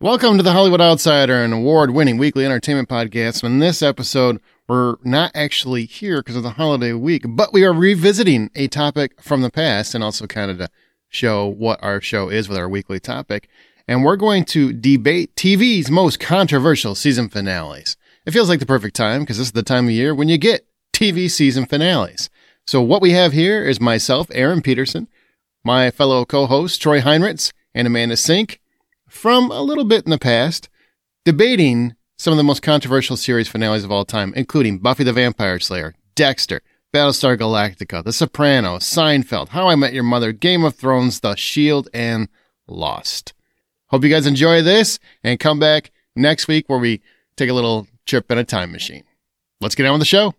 Welcome to the Hollywood Outsider, an award-winning weekly entertainment podcast. In this episode, we're not actually here because of the holiday week, but we are revisiting a topic from the past and also kind of to show what our show is with our weekly topic. And we're going to debate TV's most controversial season finales. It feels like the perfect time because this is the time of year when you get TV season finales. So what we have here is myself, Aaron Peterson, my fellow co-hosts, Troy Heinrichs and Amanda Sink, from a little bit in the past, debating some of the most controversial series finales of all time, including Buffy the Vampire Slayer, Dexter, Battlestar Galactica, The Sopranos, Seinfeld, How I Met Your Mother, Game of Thrones, The Shield, and Lost. Hope you guys enjoy this and come back next week where we take a little trip in a time machine. Let's get on with the show.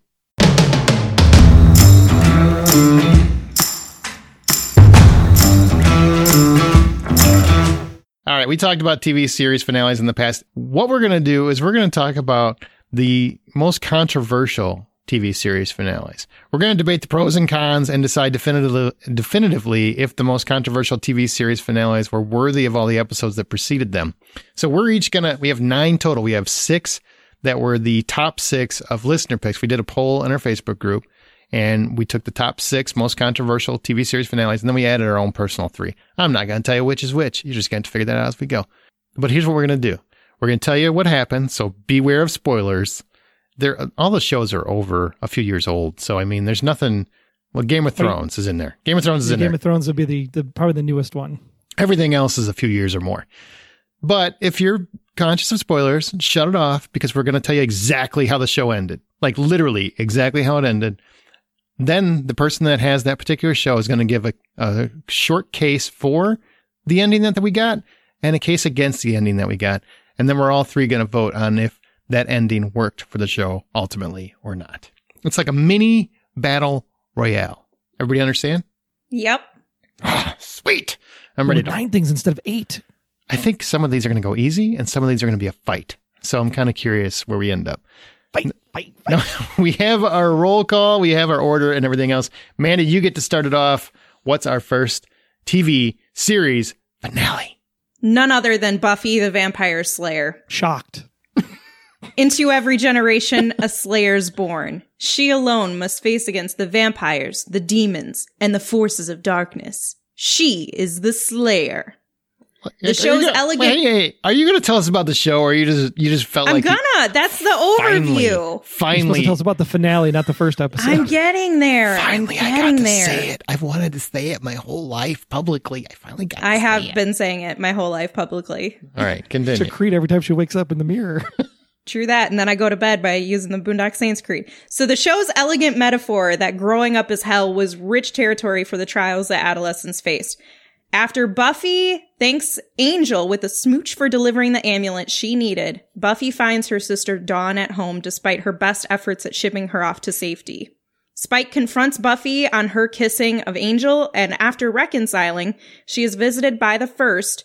All right, we talked about TV series finales in the past. What we're going to do is we're going to talk about the most controversial TV series finales. We're going to debate the pros and cons and decide definitively if the most controversial TV series finales were worthy of all the episodes that preceded them. So we have 9 total. We have 6 that were the top 6 of listener picks. We did a poll in our Facebook group, and we took the top 6 most controversial TV series finales, and then we added our own personal 3. I'm not going to tell you which is which. You're just going to figure that out as we go. But here's what we're going to do. We're going to tell you what happened, so beware of spoilers. All the shows are over a few years old, so I mean, there's nothing. Well, Game of Thrones is in there. Game of Thrones is in there. Game of Thrones would be probably the newest one. Everything else is a few years or more. But if you're conscious of spoilers, shut it off because we're going to tell you exactly how the show ended. Like literally exactly how it ended. Then the person that has that particular show is going to give a short case for the ending that we got and a case against the ending that we got. And then we're all 3 going to vote on if that ending worked for the show ultimately or not. It's like a mini battle royale. Everybody understand? Yep. Sweet. I'm ready to 9 things instead of 8. I think some of these are going to go easy and some of these are going to be a fight. So I'm kind of curious where we end up. Fight. No, we have our roll call, we have our order and everything else. Amanda, you get to start it off. What's our first TV series finale? None other than Buffy the Vampire Slayer. Shocked. Into every generation, a Slayer's born. She alone must face against the vampires, the demons, and the forces of darkness. She is the Slayer. The show's elegant. Hey, are you going to tell us about the show, or you just felt like That's the overview. Finally, you're supposed to tell us about the finale, not the first episode. I'm getting there. Finally, I got to say it. I've wanted to say it my whole life publicly. I finally got. I have been saying it my whole life publicly. All right, continue. It's a creed every time she wakes up in the mirror. True that, and then I go to bed by using the Boondock Saints creed. So the show's elegant metaphor that growing up as hell was rich territory for the trials that adolescents faced. After Buffy thanks Angel with a smooch for delivering the amulet she needed, Buffy finds her sister Dawn at home despite her best efforts at shipping her off to safety. Spike confronts Buffy on her kissing of Angel, and after reconciling, she is visited by the First,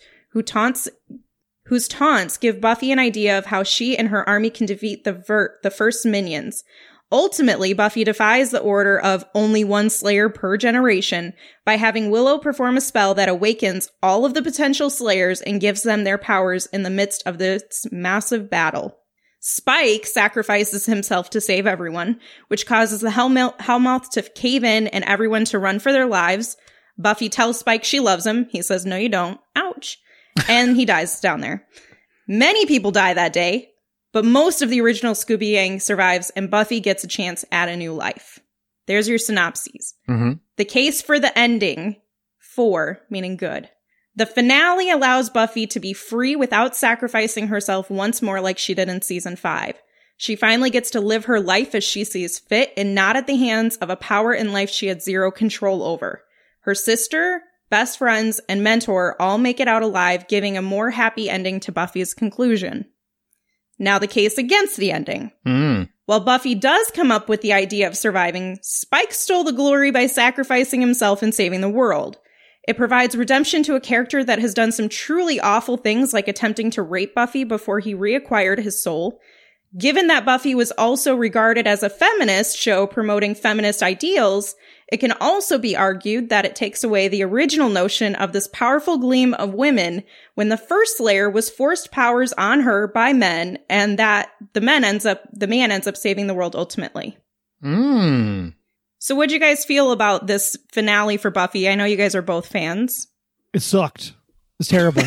whose taunts give Buffy an idea of how she and her army can defeat the First minions. Ultimately, Buffy defies the order of only one Slayer per generation by having Willow perform a spell that awakens all of the potential Slayers and gives them their powers in the midst of this massive battle. Spike sacrifices himself to save everyone, which causes the Hellmouth to cave in and everyone to run for their lives. Buffy tells Spike she loves him. He says, "No, you don't." Ouch. And he dies down there. Many people die that day, but most of the original Scooby Gang survives, and Buffy gets a chance at a new life. There's your synopses. Mm-hmm. The case for the ending, 4, meaning good. The finale allows Buffy to be free without sacrificing herself once more like she did in season 5. She finally gets to live her life as she sees fit and not at the hands of a power in life she had zero control over. Her sister, best friends, and mentor all make it out alive, giving a more happy ending to Buffy's conclusion. Now the case against the ending. While Buffy does come up with the idea of surviving, Spike stole the glory by sacrificing himself and saving the world. It provides redemption to a character that has done some truly awful things like attempting to rape Buffy before he reacquired his soul. Given that Buffy was also regarded as a feminist show promoting feminist ideals, it can also be argued that it takes away the original notion of this powerful gleam of women when the first Slayer was forced powers on her by men, and that the man ends up saving the world ultimately. So what'd you guys feel about this finale for Buffy? I know you guys are both fans. It sucked. It was terrible.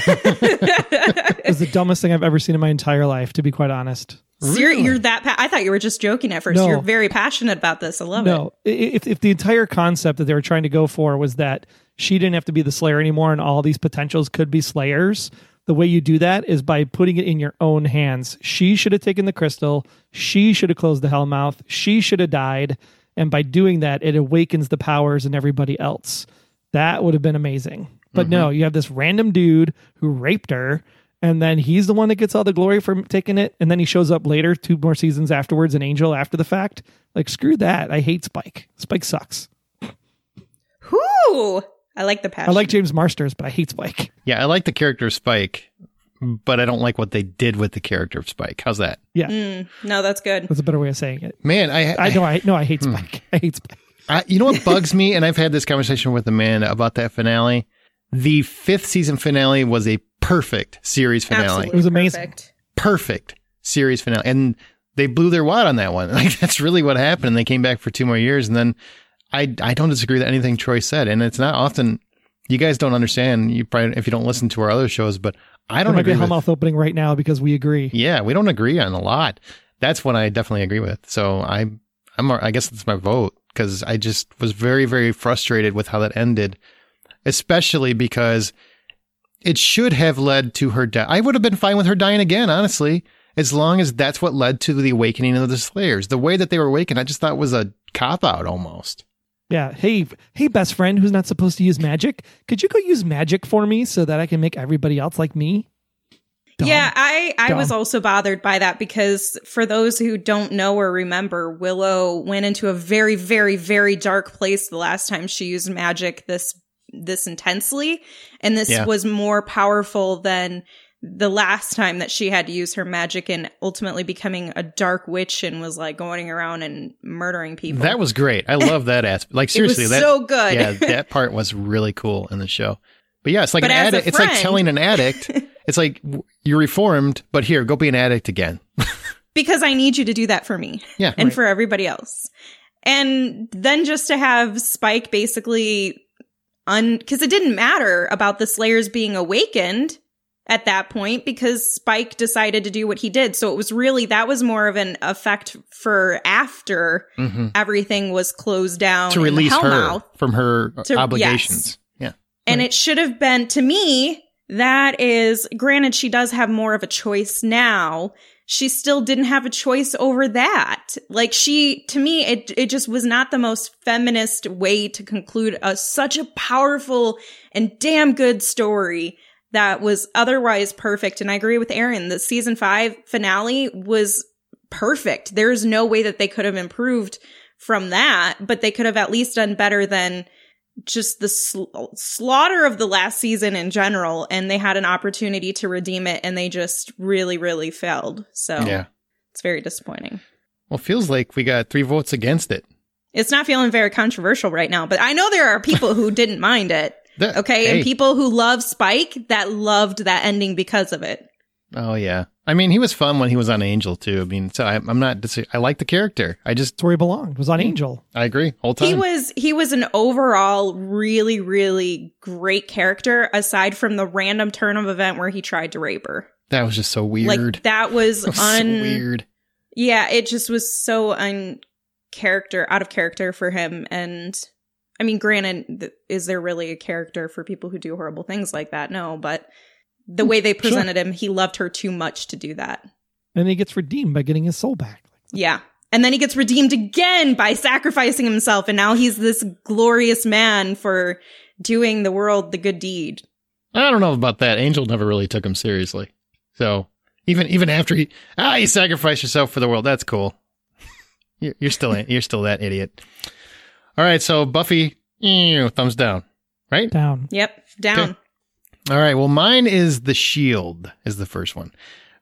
It was the dumbest thing I've ever seen in my entire life, to be quite honest. Really? You're that I thought you were just joking at first. No. You're very passionate about this. I love it. No, if the entire concept that they were trying to go for was that she didn't have to be the Slayer anymore and all these potentials could be Slayers, the way you do that is by putting it in your own hands. She should have taken the crystal. She should have closed the Hellmouth. She should have died. And by doing that, it awakens the powers in everybody else. That would have been amazing. But no, you have this random dude who raped her, and then he's the one that gets all the glory for taking it. And then he shows up later, 2 more seasons afterwards, an angel after the fact. Like, screw that. I hate Spike. Spike sucks. Whoo! I like the passion. I like James Marsters, but I hate Spike. Yeah, I like the character of Spike, but I don't like what they did with the character of Spike. How's that? Yeah. No, that's good. That's a better way of saying it. Man, I hate Spike. I hate Spike. You know what bugs me? And I've had this conversation with Amanda about that finale. The 5th season finale was a perfect series finale. Absolutely It was amazing. Perfect series finale. And they blew their wad on that one. Like, that's really what happened. And they came back for 2 more years. And then I don't disagree with anything Troy said. And it's not often, you guys don't understand, you probably, if you don't listen to our other shows, but I don't agree with. There might be a Hellmouth opening right now because we agree. Yeah, we don't agree on a lot. That's what I definitely agree with. So I guess that's my vote, because I just was very, very frustrated with how that ended, especially because it should have led to her death. I would have been fine with her dying again, honestly, as long as that's what led to the awakening of the Slayers. The way that they were awakened, I just thought was a cop-out almost. Yeah. Hey, best friend who's not supposed to use magic. Could you go use magic for me so that I can make everybody else like me? Dumb. Yeah, I Dumb. was also bothered by that, because for those who don't know or remember, Willow went into a very, very, very dark place the last time she used magic this intensely. And this was more powerful than the last time that she had to use her magic, and ultimately becoming a dark witch and was like going around and murdering people. That was great. I love that aspect. Like, seriously, it was so good. Yeah, that part was really cool in the show. But yeah, it's like but an addict. It's like telling an addict, it's like, you're reformed, but here, go be an addict again. Because I need you to do that for me. Yeah. And for everybody else. And then just to have Spike basically because it didn't matter about the Slayers being awakened at that point, because Spike decided to do what he did. So it was really, that was more of an effect for after everything was closed down. To release her from her obligations. Yes. Yeah. And it should have been, to me, that is, granted, she does have more of a choice now. She still didn't have a choice over that. Like, to me, it just was not the most feminist way to conclude such a powerful and damn good story that was otherwise perfect. And I agree with Aaron, the season 5 finale was perfect. There's no way that they could have improved from that, but they could have at least done better than just the slaughter of the last season in general. And they had an opportunity to redeem it, and they just really, really failed. So yeah, it's very disappointing. Well, it feels like we got 3 votes against it. It's not feeling very controversial right now, but I know there are people who didn't mind it. Okay. Hey. And people who love Spike that loved that ending because of it. Oh, yeah. I mean, he was fun when he was on Angel, too. I mean, so I'm not, I like the character. That's where he belonged, was on Angel. I agree. Whole time. He was an overall really, really great character, aside from the random turn of event where he tried to rape her. That was just so weird. Like, that was, so weird. Yeah, it just was so out of character for him. And I mean, granted, is there really a character for people who do horrible things like that? No, but the way they presented him, he loved her too much to do that. And he gets redeemed by getting his soul back. Yeah. And then he gets redeemed again by sacrificing himself. And now he's this glorious man for doing the world the good deed. I don't know about that. Angel never really took him seriously. So even after you sacrifice yourself for the world, that's cool. You're still that idiot. All right, so Buffy, thumbs down, right? Down. Yep, down. Okay. All right, well, mine is The Shield is the first one.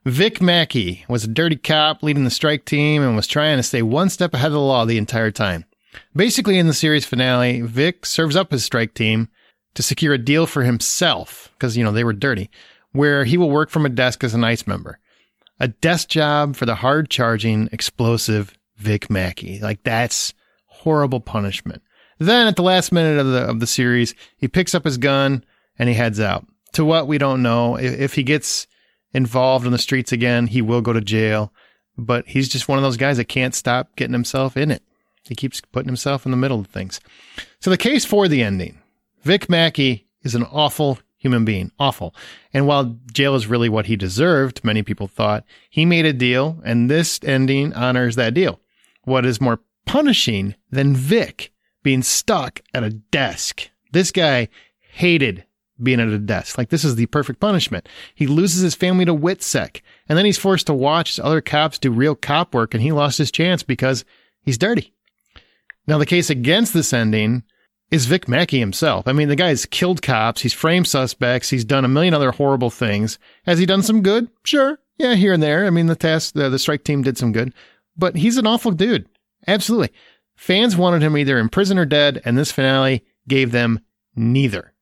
Vic Mackey was a dirty cop leading the strike team and was trying to stay one step ahead of the law the entire time. Basically, in the series finale, Vic serves up his strike team to secure a deal for himself, because, they were dirty, where he will work from a desk as an ICE member. A desk job for the hard-charging, explosive Vic Mackey. Like, that's horrible punishment. Then, at the last minute of the series, he picks up his gun and he heads out. To what, we don't know. If he gets involved in the streets again, he will go to jail. But he's just one of those guys that can't stop getting himself in it. He keeps putting himself in the middle of things. So the case for the ending. Vic Mackey is an awful human being. Awful. And while jail is really what he deserved, many people thought, he made a deal, and this ending honors that deal. What is more punishing than Vic being stuck at a desk? This guy hated being at a desk. Like, this is the perfect punishment. He loses his family to WITSEC, and then he's forced to watch other cops do real cop work, and he lost his chance because he's dirty. Now, the case against this ending is Vic Mackey himself. I mean, the guy's killed cops. He's framed suspects. He's done a million other horrible things. Has he done some good? Sure. Yeah, here and there. I mean, the strike team did some good. But he's an awful dude. Absolutely. Fans wanted him either in prison or dead, and this finale gave them neither.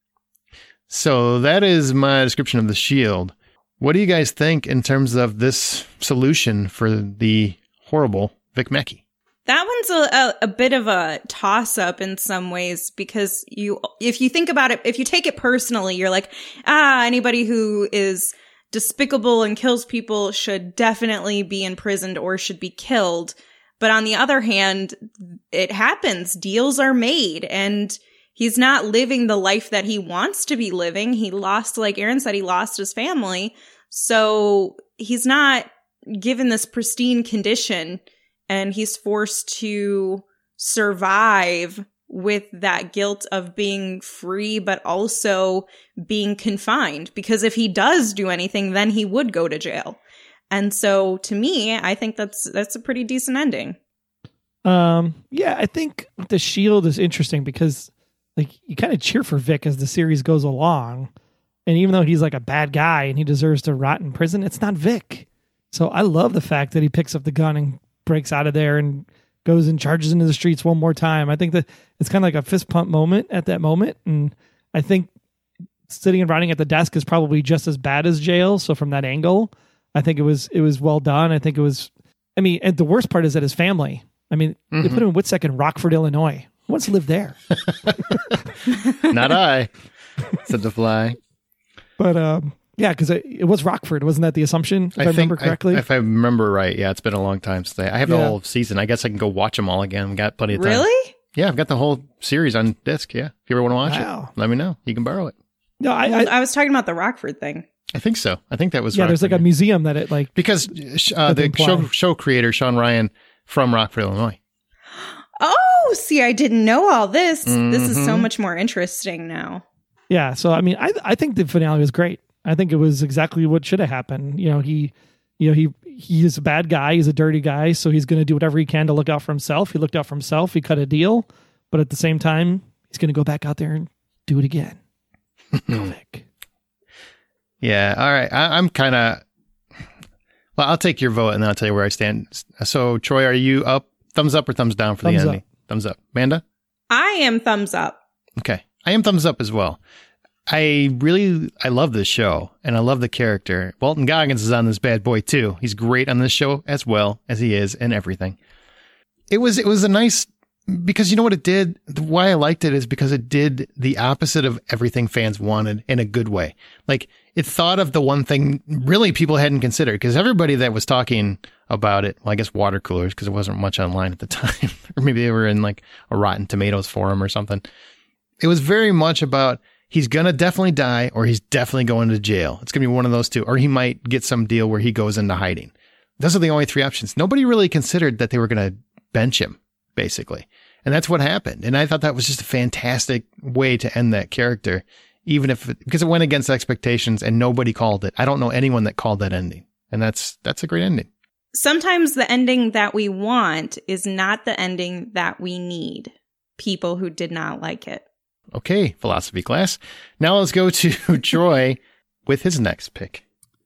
So that is my description of The Shield. What do you guys think in terms of this solution for the horrible Vic Mackey? That one's a bit of a toss-up in some ways, because if you think about it, if you take it personally, you're like, anybody who is despicable and kills people should definitely be imprisoned or should be killed. But on the other hand, it happens. Deals are made, and he's not living the life that he wants to be living. He lost, like Aaron said, he lost his family. So he's not given this pristine condition, and he's forced to survive with that guilt of being free, but also being confined. Because if he does do anything, then he would go to jail. And so to me, I think that's a pretty decent ending. Yeah, I think The Shield is interesting because, like, you kind of cheer for Vic as the series goes along. And even though he's like a bad guy and he deserves to rot in prison, it's not Vic. So I love the fact that he picks up the gun and breaks out of there and goes and charges into the streets one more time. I think that it's kind of like a fist pump moment at that moment. And I think sitting and rotting at the desk is probably just as bad as jail. So from that angle, I think it was well done. I think it was, I mean, and the worst part is that his family, I mean, they put him in WITSEC in Rockford, Illinois. Who wants to live there? Not I, said the fly. But yeah, because it was Rockford. Wasn't that the assumption, if I remember correctly? If I remember right, yeah, it's been a long time since I have the whole season. I guess I can go watch them all again. I've got plenty of time. Really? Yeah, I've got the whole series on disc. Yeah. If you ever want to watch it, let me know. You can borrow it. No, I was talking about the Rockford thing. I think so. I think that was Rockford. There's like a museum that it like... Because the show creator, Sean Ryan, from Rockford, Illinois. Oh, see, I didn't know all this. This is so much more interesting now. Yeah, so I mean, I think the finale was great. I think it was exactly what should have happened. He is a bad guy. He's a dirty guy. So he's going to do whatever he can to look out for himself. He looked out for himself. He cut a deal. But at the same time, he's going to go back out there and do it again. Go Vic. Yeah. All right. I'm kind of, well, I'll take your vote and then I'll tell you where I stand. So Troy, are you up? Thumbs up or thumbs down for the ending? Thumbs up. Amanda? I am thumbs up. Okay. I am thumbs up as well. I love this show and I love the character. Walton Goggins is on this bad boy too. He's great on this show as well as he is in everything. It was a nice, because you know what it did? Why I liked it is because it did the opposite of everything fans wanted in a good way. Like, it thought of the one thing really people hadn't considered, because everybody that was talking about it, well, I guess water coolers, because it wasn't much online at the time, or maybe they were in like a Rotten Tomatoes forum or something. It was very much about, he's going to definitely die or he's definitely going to jail. It's going to be one of those two, or he might get some deal where he goes into hiding. Those are the only three options. Nobody really considered that they were going to bench him, basically. And that's what happened. And I thought that was just a fantastic way to end that character, even if, because it went against expectations and nobody called it. I don't know anyone that called that ending. And that's a great ending. Sometimes the ending that we want is not the ending that we need. People who did not like it. Okay, philosophy class. Now let's go to Troy with his next pick.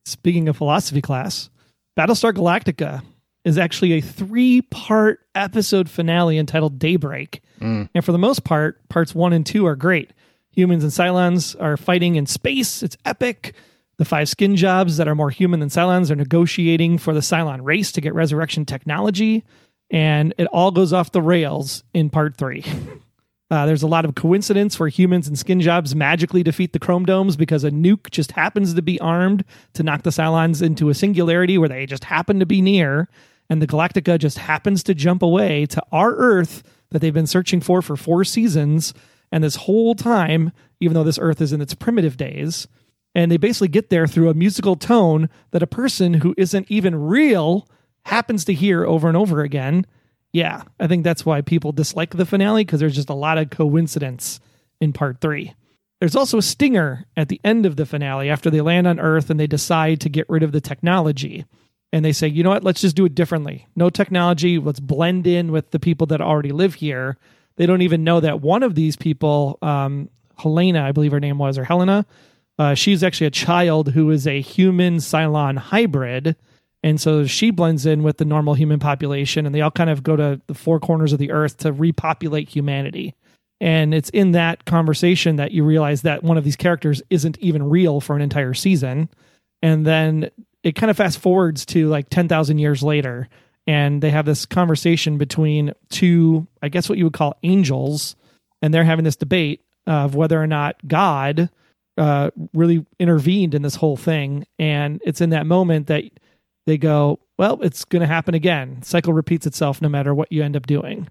Speaking of philosophy class, Battlestar Galactica is actually a 3-part episode finale entitled Daybreak. And for the most part, parts 1 and 2 are great. Humans and Cylons are fighting in space. It's epic. The 5 skin jobs that are more human than Cylons are negotiating for the Cylon race to get resurrection technology. And it all goes off the rails in part 3. There's a lot of coincidence where humans and skin jobs magically defeat the Chrome Domes because a nuke just happens to be armed to knock the Cylons into a singularity where they just happen to be near. And the Galactica just happens to jump away to our Earth that they've been searching for 4 seasons. And this whole time, even though this Earth is in its primitive days, and they basically get there through a musical tone that a person who isn't even real happens to hear over and over again. Yeah, I think that's why people dislike the finale, because there's just a lot of coincidence in part 3. There's also a stinger at the end of the finale after they land on Earth and they decide to get rid of the technology. And they say, you know what, let's just do it differently. No technology, let's blend in with the people that already live here. They don't even know that one of these people, Helena, I believe her name was, or Helena, she's actually a child who is a human Cylon hybrid. And so she blends in with the normal human population, and they all kind of go to the 4 corners of the Earth to repopulate humanity. And it's in that conversation that you realize that one of these characters isn't even real for an entire season. And then it kind of fast forwards to like 10,000 years later, and they have this conversation between 2, I guess what you would call angels, and they're having this debate of whether or not God really intervened in this whole thing. And it's in that moment that they go, well, it's going to happen again. Cycle repeats itself no matter what you end up doing.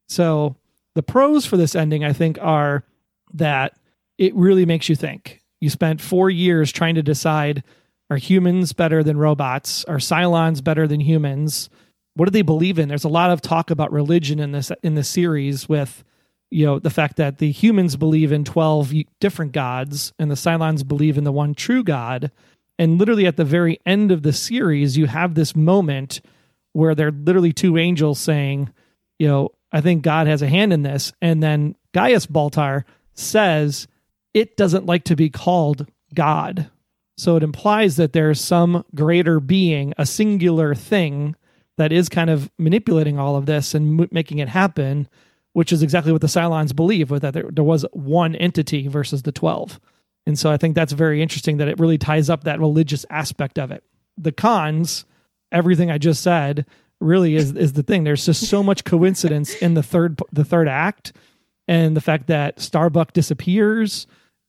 So the pros for this ending, I think, are that it really makes you think. You spent 4 years trying to decide, are humans better than robots? Are Cylons better than humans? What do they believe in? There's a lot of talk about religion in this series with, you know, the fact that the humans believe in 12 different gods and the Cylons believe in the one true God. And literally at the very end of the series, you have this moment where they're literally 2 angels saying, you know, I think God has a hand in this. And then Gaius Baltar says it doesn't like to be called God. So it implies that there's some greater being, a singular thing that is kind of manipulating all of this and making it happen, which is exactly what the Cylons believe, with that there was one entity versus the 12. And so I think that's very interesting that it really ties up that religious aspect of it. The cons, everything I just said, really is the thing. There's just so much coincidence in the third act, and the fact that Starbuck disappears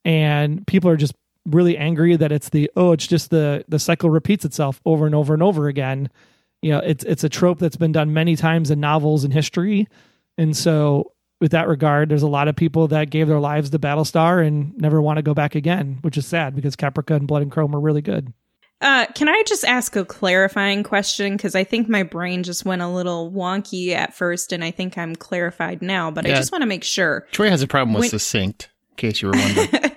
and people are just really angry that it's just the cycle repeats itself over and over and over again. You know, it's a trope that's been done many times in novels and history. And so with that regard, there's a lot of people that gave their lives to Battlestar and never want to go back again, which is sad because Caprica and Blood and Chrome are really good. Can I just ask a clarifying question? Because I think my brain just went a little wonky at first, and I think I'm clarified now, but I just want to make sure. Troy has a problem with succinct, in case you were wondering.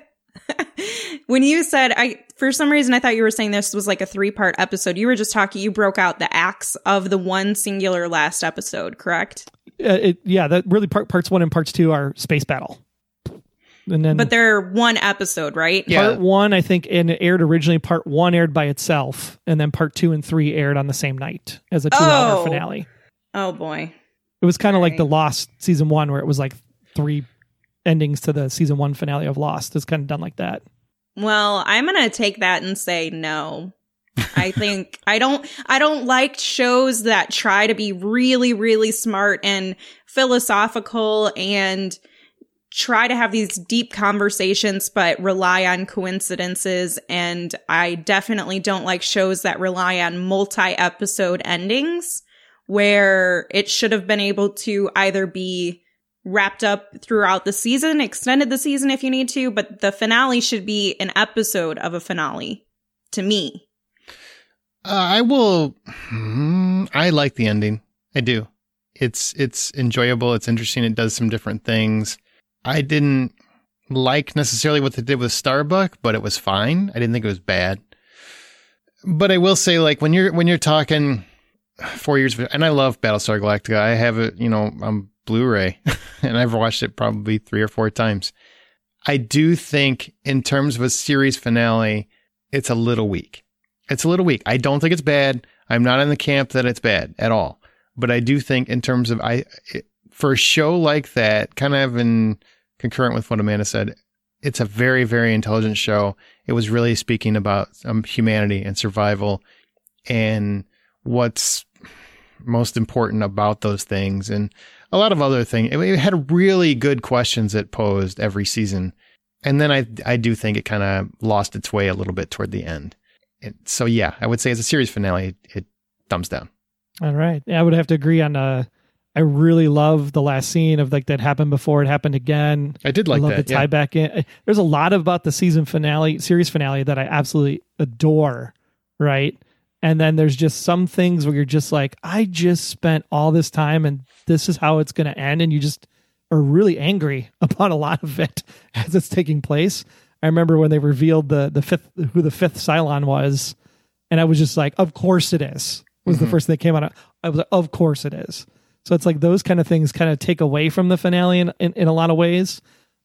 When you said, for some reason, I thought you were saying this was like a 3-part episode. You were just you broke out the acts of the one singular last episode, correct? That really parts 1 and parts 2 are space battle. And then, but they're one episode, right? Yeah. Part 1, I think, and it aired originally. Part 1 aired by itself, and then part 2 and 3 aired on the same night as a 2-hour finale. Oh boy! It was kind of like the Lost season 1, where it was like 3 endings to the season 1 finale of Lost. It's kind of done like that. Well, I'm gonna take that and say no. I think I don't like shows that try to be really, really smart and philosophical and try to have these deep conversations, but rely on coincidences. And I definitely don't like shows that rely on multi-episode endings where it should have been able to either be wrapped up throughout the season, extended the season if you need to, but the finale should be an episode of a finale to me. I like the ending. I do. It's enjoyable. It's interesting. It does some different things. I didn't like necessarily what they did with Starbuck, but it was fine. I didn't think it was bad. But I will say, like, when you're talking 4 years, and I love Battlestar Galactica. I have it, on Blu-ray, and I've watched it probably 3 or 4 times. I do think, in terms of a series finale, it's a little weak. It's a little weak. I don't think it's bad. I'm not in the camp that it's bad at all. But I do think in terms of for a show like that, kind of in concurrent with what Amanda said, it's a very, very intelligent show. It was really speaking about humanity and survival and what's most important about those things and a lot of other things. It had really good questions it posed every season. And then I do think it kind of lost its way a little bit toward the end. So yeah, I would say as a series finale, it thumbs down. All right. Yeah, I would have to agree on I really love the last scene of like that happened before it happened again. I did like I love that. the tie back in. There's a lot about the series finale that I absolutely adore. Right. And then there's just some things where you're just like, I just spent all this time and this is how it's going to end. And you just are really angry about a lot of it as it's taking place. I remember when they revealed who the fifth Cylon was. And I was just like, of course it is. Was the first thing that came out. I was like, of course it is. So it's like those kind of things kind of take away from the finale in a lot of ways.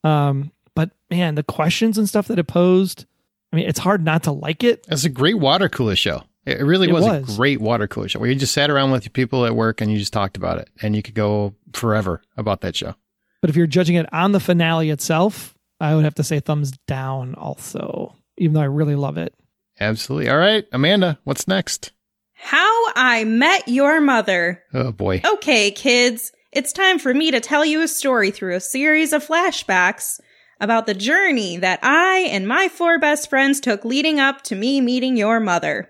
But man, the questions and stuff that it posed, I mean, it's hard not to like it. It's a great water cooler show. It really was a great water cooler show where you just sat around with your people at work and you just talked about it and you could go forever about that show. But if you're judging it on the finale itself, I would have to say thumbs down also, even though I really love it. Absolutely. All right, Amanda, what's next? How I Met Your Mother. Oh, boy. Okay, kids, it's time for me to tell you a story through a series of flashbacks about the journey that I and my 4 best friends took leading up to me meeting your mother.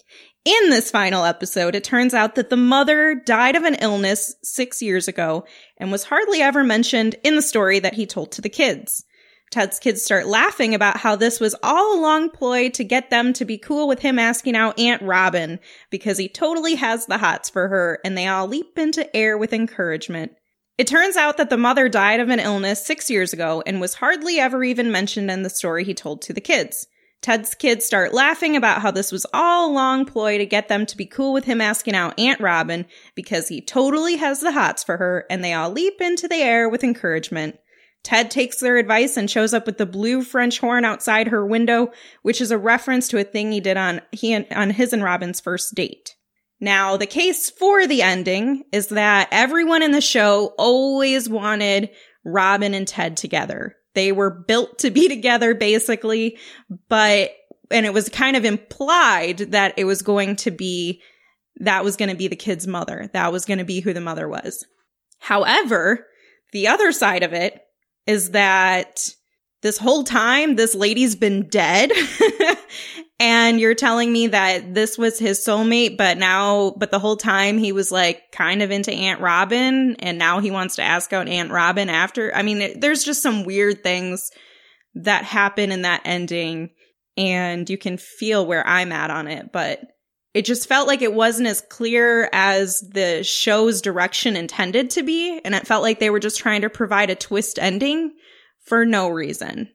In this final episode, it turns out that the mother died of an illness 6 years ago and was hardly ever mentioned in the story that he told to the kids. Ted's kids start laughing about how this was all a long ploy to get them to be cool with him asking out Aunt Robin because he totally has the hots for her, and they all leap into air with encouragement. It turns out that the mother died of an illness 6 years ago and was hardly ever even mentioned in the story he told to the kids. Ted's kids start laughing about how this was all a long ploy to get them to be cool with him asking out Aunt Robin because he totally has the hots for her, and they all leap into the air with encouragement. Ted takes their advice and shows up with the blue French horn outside her window, which is a reference to a thing he did on his and Robin's first date. Now, the case for the ending is that everyone in the show always wanted Robin and Ted together. They were built to be together, basically, and it was kind of implied that that was going to be the kid's mother. That was going to be who the mother was. However, the other side of it is that this whole time, this lady's been dead. And you're telling me that this was his soulmate, but the whole time he was like kind of into Aunt Robin, and now he wants to ask out Aunt Robin after. I mean, there's just some weird things that happen in that ending, and you can feel where I'm at on it, but it just felt like it wasn't as clear as the show's direction intended to be, and it felt like they were just trying to provide a twist ending for no reason.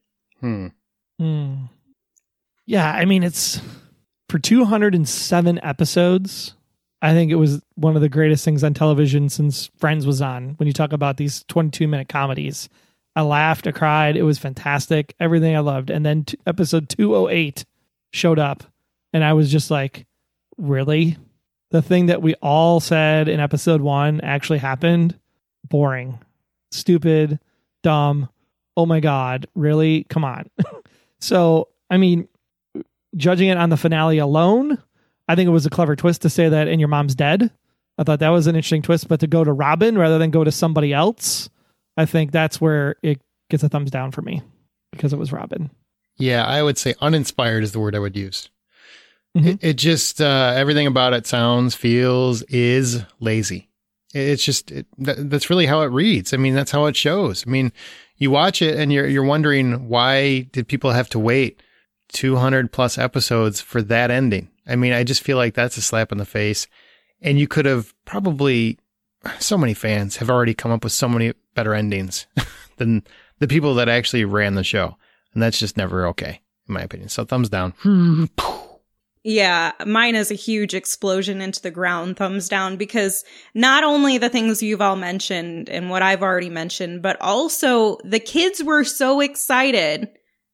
Yeah, I mean, it's for 207 episodes. I think it was one of the greatest things on television since Friends was on. When you talk about these 22-minute comedies, I laughed, I cried. It was fantastic. Everything I loved. And then episode 208 showed up, and I was just like, really? The thing that we all said in episode 1 actually happened? Boring. Stupid. Dumb. Oh my God. Really? Come on. So, I mean, judging it on the finale alone, I think it was a clever twist to say that and your mom's dead. I thought that was an interesting twist, but to go to Robin rather than go to somebody else, I think that's where it gets a thumbs down for me because it was Robin. Yeah, I would say uninspired is the word I would use. It just, everything about it sounds, feels, is lazy. It's just, that's really how it reads. I mean, that's how it shows. I mean, you watch it and you're wondering, why did people have to wait 200 plus episodes for that ending? I mean, I just feel like that's a slap in the face. And you could have probably, so many fans have already come up with so many better endings than the people that actually ran the show. And that's just never okay, in my opinion. So thumbs down. Yeah, mine is a huge explosion into the ground, thumbs down, because not only the things you've all mentioned and what I've already mentioned, but also the kids were so excited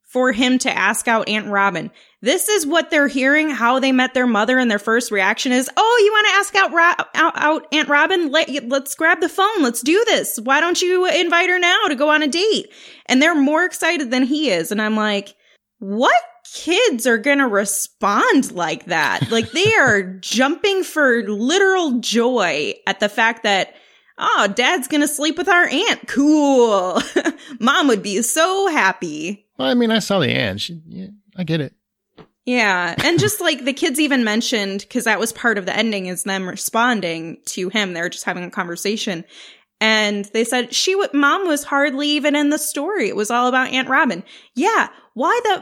for him to ask out Aunt Robin. This is what they're hearing, how they met their mother, and their first reaction is, oh, you want to ask out Aunt Robin? Let's grab the phone. Let's do this. Why don't you invite her now to go on a date? And they're more excited than he is. And I'm like, what kids are going to respond like that? Like, they are jumping for literal joy at the fact that, oh, Dad's going to sleep with our aunt. Cool. Mom would be so happy. Well, I mean, I saw the aunt. I get it. Yeah. And just like the kids even mentioned, because that was part of the ending, is them responding to him. They were just having a conversation. And they said, Mom was hardly even in the story. It was all about Aunt Robin. Yeah. Why the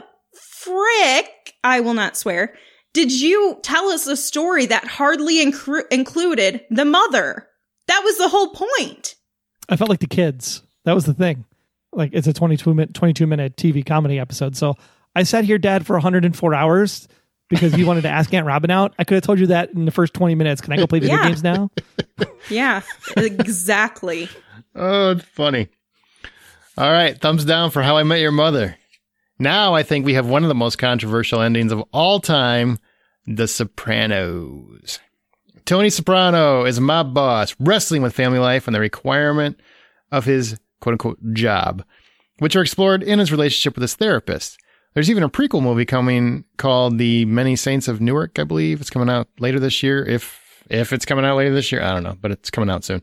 frick, I will not swear, did you tell us a story that hardly included the mother? That was the whole point. I felt like the kids. That was the thing. Like, it's a 22-minute TV comedy episode. So I sat here, Dad, for 104 hours because you wanted to ask Aunt Robin out. I could have told you that in the first 20 minutes. Can I go play video games now? Yeah, exactly. Oh, it's funny. All right. Thumbs down for How I Met Your Mother. Now I think we have one of the most controversial endings of all time, The Sopranos. Tony Soprano is a mob boss wrestling with family life and the requirement of his quote-unquote job, which are explored in his relationship with his therapist. There's even a prequel movie coming called The Many Saints of Newark, I believe. It's coming out later this year. If it's coming out later this year, I don't know, but it's coming out soon.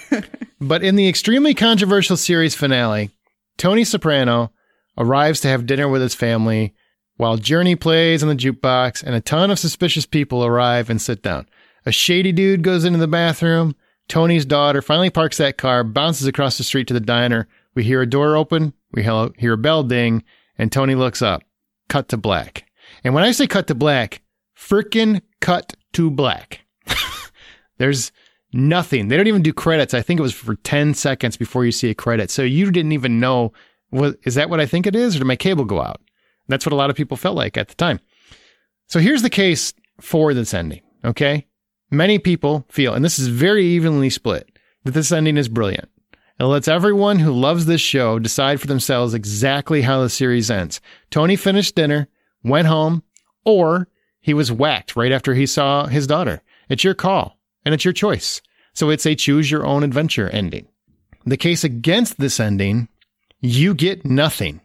But in the extremely controversial series finale, Tony Soprano arrives to have dinner with his family while Journey plays on the jukebox and a ton of suspicious people arrive and sit down. A shady dude goes into the bathroom. Tony's daughter finally parks that car, bounces across the street to the diner. We hear a door open. We hear a bell ding, and Tony looks up. Cut to black. And when I say cut to black, frickin' cut to black. There's nothing. They don't even do credits. I think it was for 10 seconds before you see a credit. So you didn't even know, is that what I think it is, or did my cable go out? That's what a lot of people felt like at the time. So here's the case for this ending, okay? Many people feel, and this is very evenly split, that this ending is brilliant. It lets everyone who loves this show decide for themselves exactly how the series ends. Tony finished dinner, went home, or he was whacked right after he saw his daughter. It's your call, and it's your choice. So it's a choose your own adventure ending. The case against this ending, you get nothing.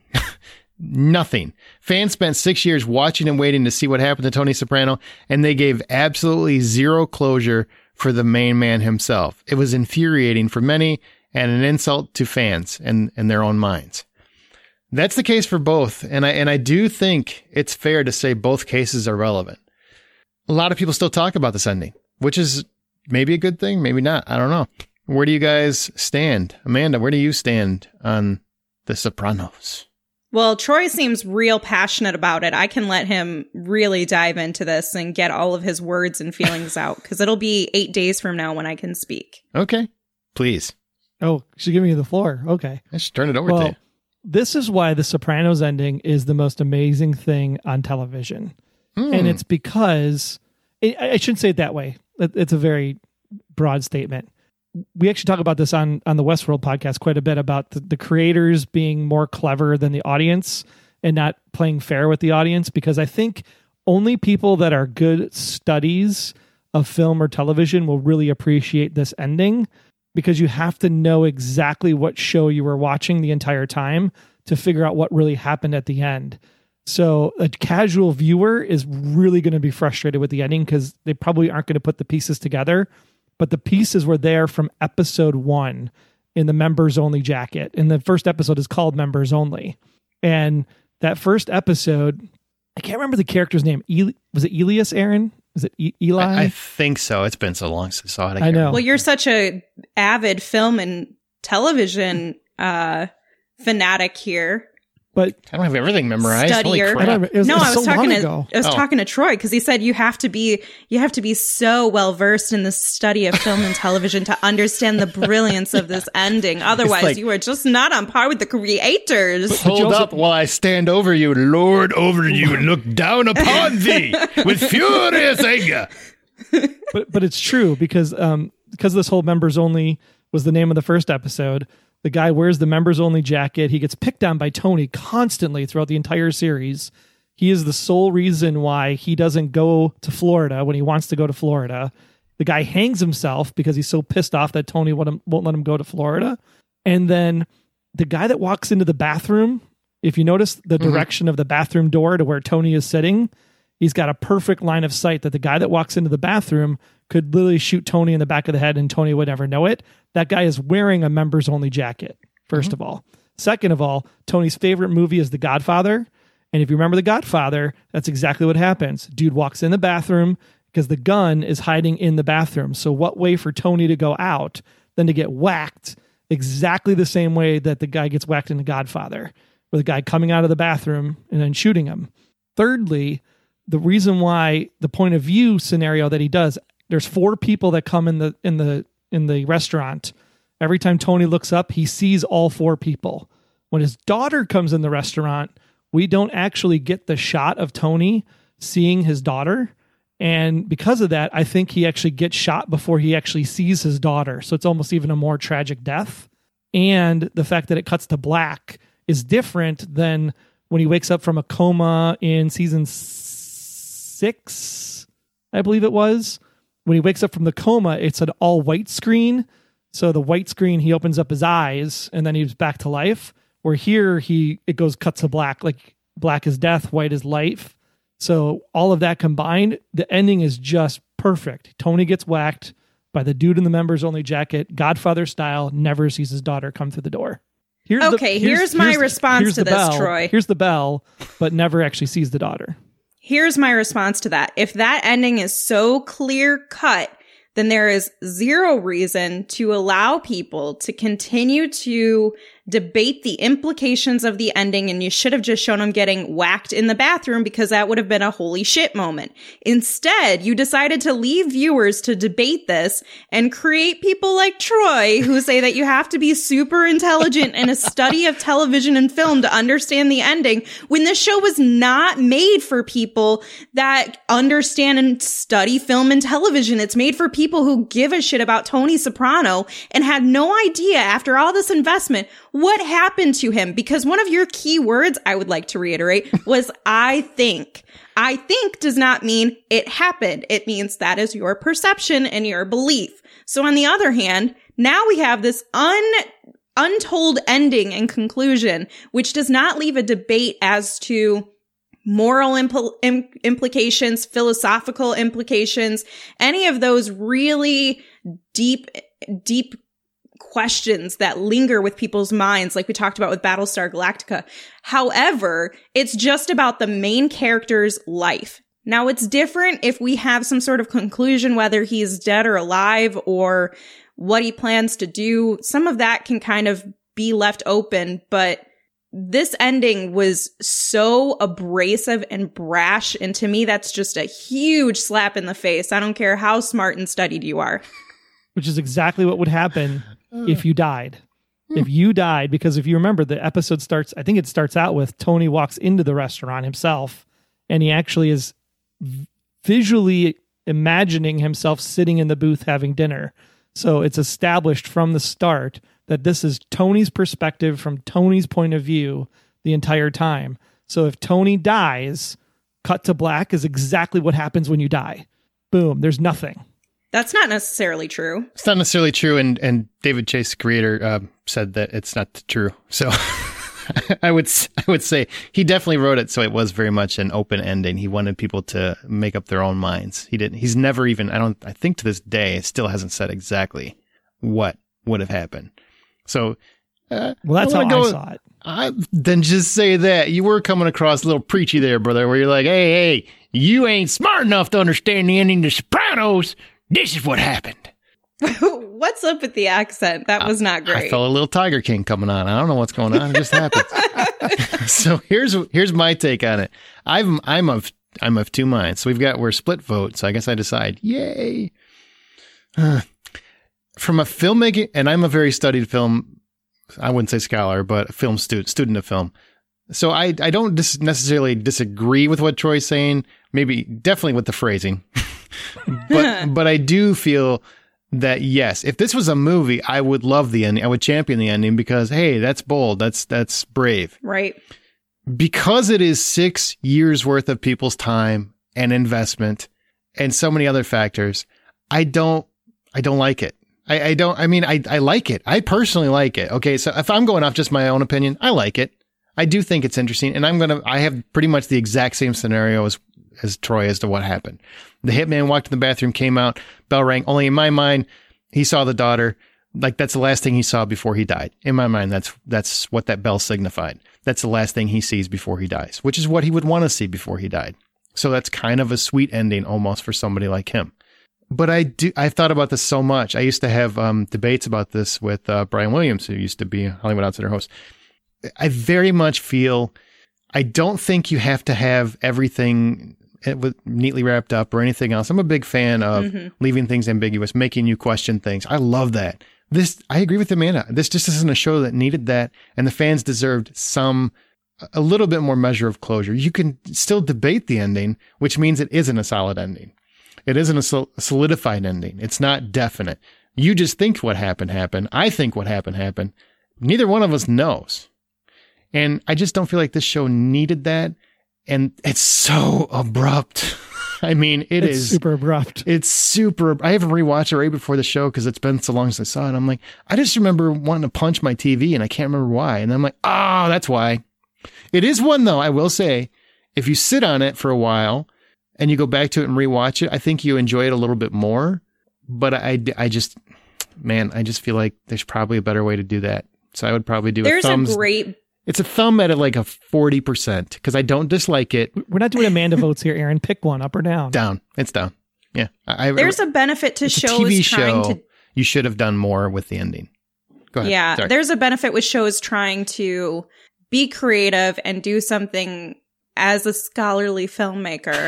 Nothing. Fans spent 6 years watching and waiting to see what happened to Tony Soprano, and they gave absolutely zero closure for the main man himself. It was infuriating for many and an insult to fans and their own minds. That's the case for both, and I do think it's fair to say both cases are relevant. A lot of people still talk about this ending, which is maybe a good thing, maybe not. I don't know. Where do you guys stand? Amanda, where do you stand on The Sopranos? Well, Troy seems real passionate about it. I can let him really dive into this and get all of his words and feelings out, because it'll be 8 days from now when I can speak. Okay, please. Oh, she's giving you the floor. Okay. I should turn it over to you. This is why The Sopranos ending is the most amazing thing on television. And it's because, I shouldn't say it that way. It's a very broad statement. We actually talk about this on the Westworld podcast quite a bit, about the creators being more clever than the audience and not playing fair with the audience, because I think only people that are good studies of film or television will really appreciate this ending, because you have to know exactly what show you were watching the entire time to figure out what really happened at the end. So a casual viewer is really going to be frustrated with the ending because they probably aren't going to put the pieces together. But the pieces were there from episode 1 in the members only jacket. And the first episode is called Members Only. And that first episode, I can't remember the character's name. Was it Elias, Aaron? Was it Eli? I think so. It's been so long since I saw it. I know. Well, you're such a avid film and television fanatic here. But I don't have everything memorized. Studier. I was talking to Troy, because he said you have to be so well versed in the study of film and television to understand the brilliance of this ending. Otherwise, you are just not on par with the creators. Hold up while I stand over you, lord over you, and look down upon thee with furious anger. But it's true, because this whole Members Only was the name of the first episode. The guy wears the members only jacket. He gets picked on by Tony constantly throughout the entire series. He is the sole reason why he doesn't go to Florida when he wants to go to Florida. The guy hangs himself because he's so pissed off that Tony won't let him go to Florida. And then the guy that walks into the bathroom, if you notice the direction of the bathroom door to where Tony is sitting, he's got a perfect line of sight that the guy that walks into the bathroom could literally shoot Tony in the back of the head and Tony would never know it. That guy is wearing a members only jacket, first of all. Second of all, Tony's favorite movie is The Godfather. And if you remember The Godfather, that's exactly what happens. Dude walks in the bathroom because the gun is hiding in the bathroom. So what way for Tony to go out than to get whacked exactly the same way that the guy gets whacked in The Godfather, with a guy coming out of the bathroom and then shooting him. Thirdly, the reason why the point of view scenario that he does, there's 4 people that come in the restaurant. Every time Tony looks up, he sees all 4 people. When his daughter comes in the restaurant, we don't actually get the shot of Tony seeing his daughter. And because of that, I think he actually gets shot before he actually sees his daughter. So it's almost even a more tragic death. And the fact that it cuts to black is different than when he wakes up from a coma in season 6, I believe it was. When he wakes up from the coma, it's an all white screen. So the white screen, he opens up his eyes and then he's back to life. Where here it cuts to black, like black is death, white is life. So all of that combined, the ending is just perfect. Tony gets whacked by the dude in the members only jacket, Godfather style, never sees his daughter come through the door. Here's my response to this, Troy. Here's the bell, but never actually sees the daughter. Here's my response to that. If that ending is so clear cut, then there is zero reason to allow people to continue to debate the implications of the ending, and you should have just shown him getting whacked in the bathroom because that would have been a holy shit moment. Instead, you decided to leave viewers to debate this and create people like Troy who say that you have to be super intelligent and a study of television and film to understand the ending, when this show was not made for people that understand and study film and television. It's made for people who give a shit about Tony Soprano and had no idea after all this investment what happened to him, because one of your key words, I would like to reiterate, was I think. I think does not mean it happened. It means that is your perception and your belief. So on the other hand, now we have this untold ending and conclusion, which does not leave a debate as to moral implications, philosophical implications, any of those really deep questions that linger with people's minds, like we talked about with Battlestar Galactica. However, it's just about the main character's life. Now, it's different if we have some sort of conclusion, whether he's dead or alive or what he plans to do. Some of that can kind of be left open, but this ending was so abrasive and brash, and to me, that's just a huge slap in the face. I don't care how smart and studied you are. Which is exactly what would happen if you died. If you died, because if you remember, the episode starts, I think it starts out with Tony walks into the restaurant himself, and he actually is visually imagining himself sitting in the booth having dinner. So it's established from the start that this is Tony's perspective from Tony's point of view the entire time. So if Tony dies, cut to black is exactly what happens when you die. Boom, there's nothing. That's not necessarily true. It's not necessarily true, and David Chase, the creator, said that it's not true. So I would say he definitely wrote it so it was very much an open ending. He wanted people to make up their own minds. He's never even, I think to this day, it still hasn't said exactly what would have happened. So, well, that's how I saw it. Then just say that. You were coming across a little preachy there, brother, where you're like, hey, you ain't smart enough to understand the ending to Sopranos. This is what happened. What's up with the accent? That was not great. I felt a little Tiger King coming on. I don't know what's going on. It just happens. So here's my take on it. I'm of two minds. So we're split vote. So I guess I decide. Yay. From a filmmaking, and I'm a very studied film, I wouldn't say scholar, but film student of film. So I don't necessarily disagree with what Troy's saying. Definitely with the phrasing. but I do feel that yes, if this was a movie, I would love the ending. I would champion the ending because, hey, that's bold. That's brave. Right. Because it is 6 years worth of people's time and investment and so many other factors, I don't like it. I like it. I personally like it. Okay. So if I'm going off just my own opinion, I like it. I do think it's interesting. And I have pretty much the exact same scenario as Troy as to what happened. The hitman walked in the bathroom, came out, bell rang. Only in my mind, he saw the daughter. Like that's the last thing he saw before he died. In my mind, that's what that bell signified. That's the last thing he sees before he dies, which is what he would want to see before he died. So that's kind of a sweet ending almost for somebody like him. But I've thought about this so much. I used to have debates about this with Brian Williams, who used to be a Hollywood Outsider host. I very much feel I don't think you have to have everything neatly wrapped up or anything else. I'm a big fan of leaving things ambiguous, making you question things. I love that. I agree with Amanda. This just isn't a show that needed that, and the fans deserved a little bit more measure of closure. You can still debate the ending, which means it isn't a solid ending. It isn't a solidified ending. It's not definite. You just think what happened. I think what happened. Neither one of us knows. And I just don't feel like this show needed that. And it's so abrupt. I mean, it's super abrupt. It's super. I haven't rewatched it right before the show because it's been so long since I saw it. I'm like, I just remember wanting to punch my TV and I can't remember why. And I'm like, that's why. It is one, though, I will say, if you sit on it for a while and you go back to it and rewatch it, I think you enjoy it a little bit more. But I just feel like there's probably a better way to do that. So I would probably do it's a thumb at like a 40% because I don't dislike it. We're not doing Amanda votes here, Aaron. Pick one, up or down. Down. It's down. Yeah. There's a benefit to shows TV trying show, to. You should have done more with the ending. Go ahead. Yeah. Sorry. There's a benefit with shows trying to be creative and do something as a scholarly filmmaker.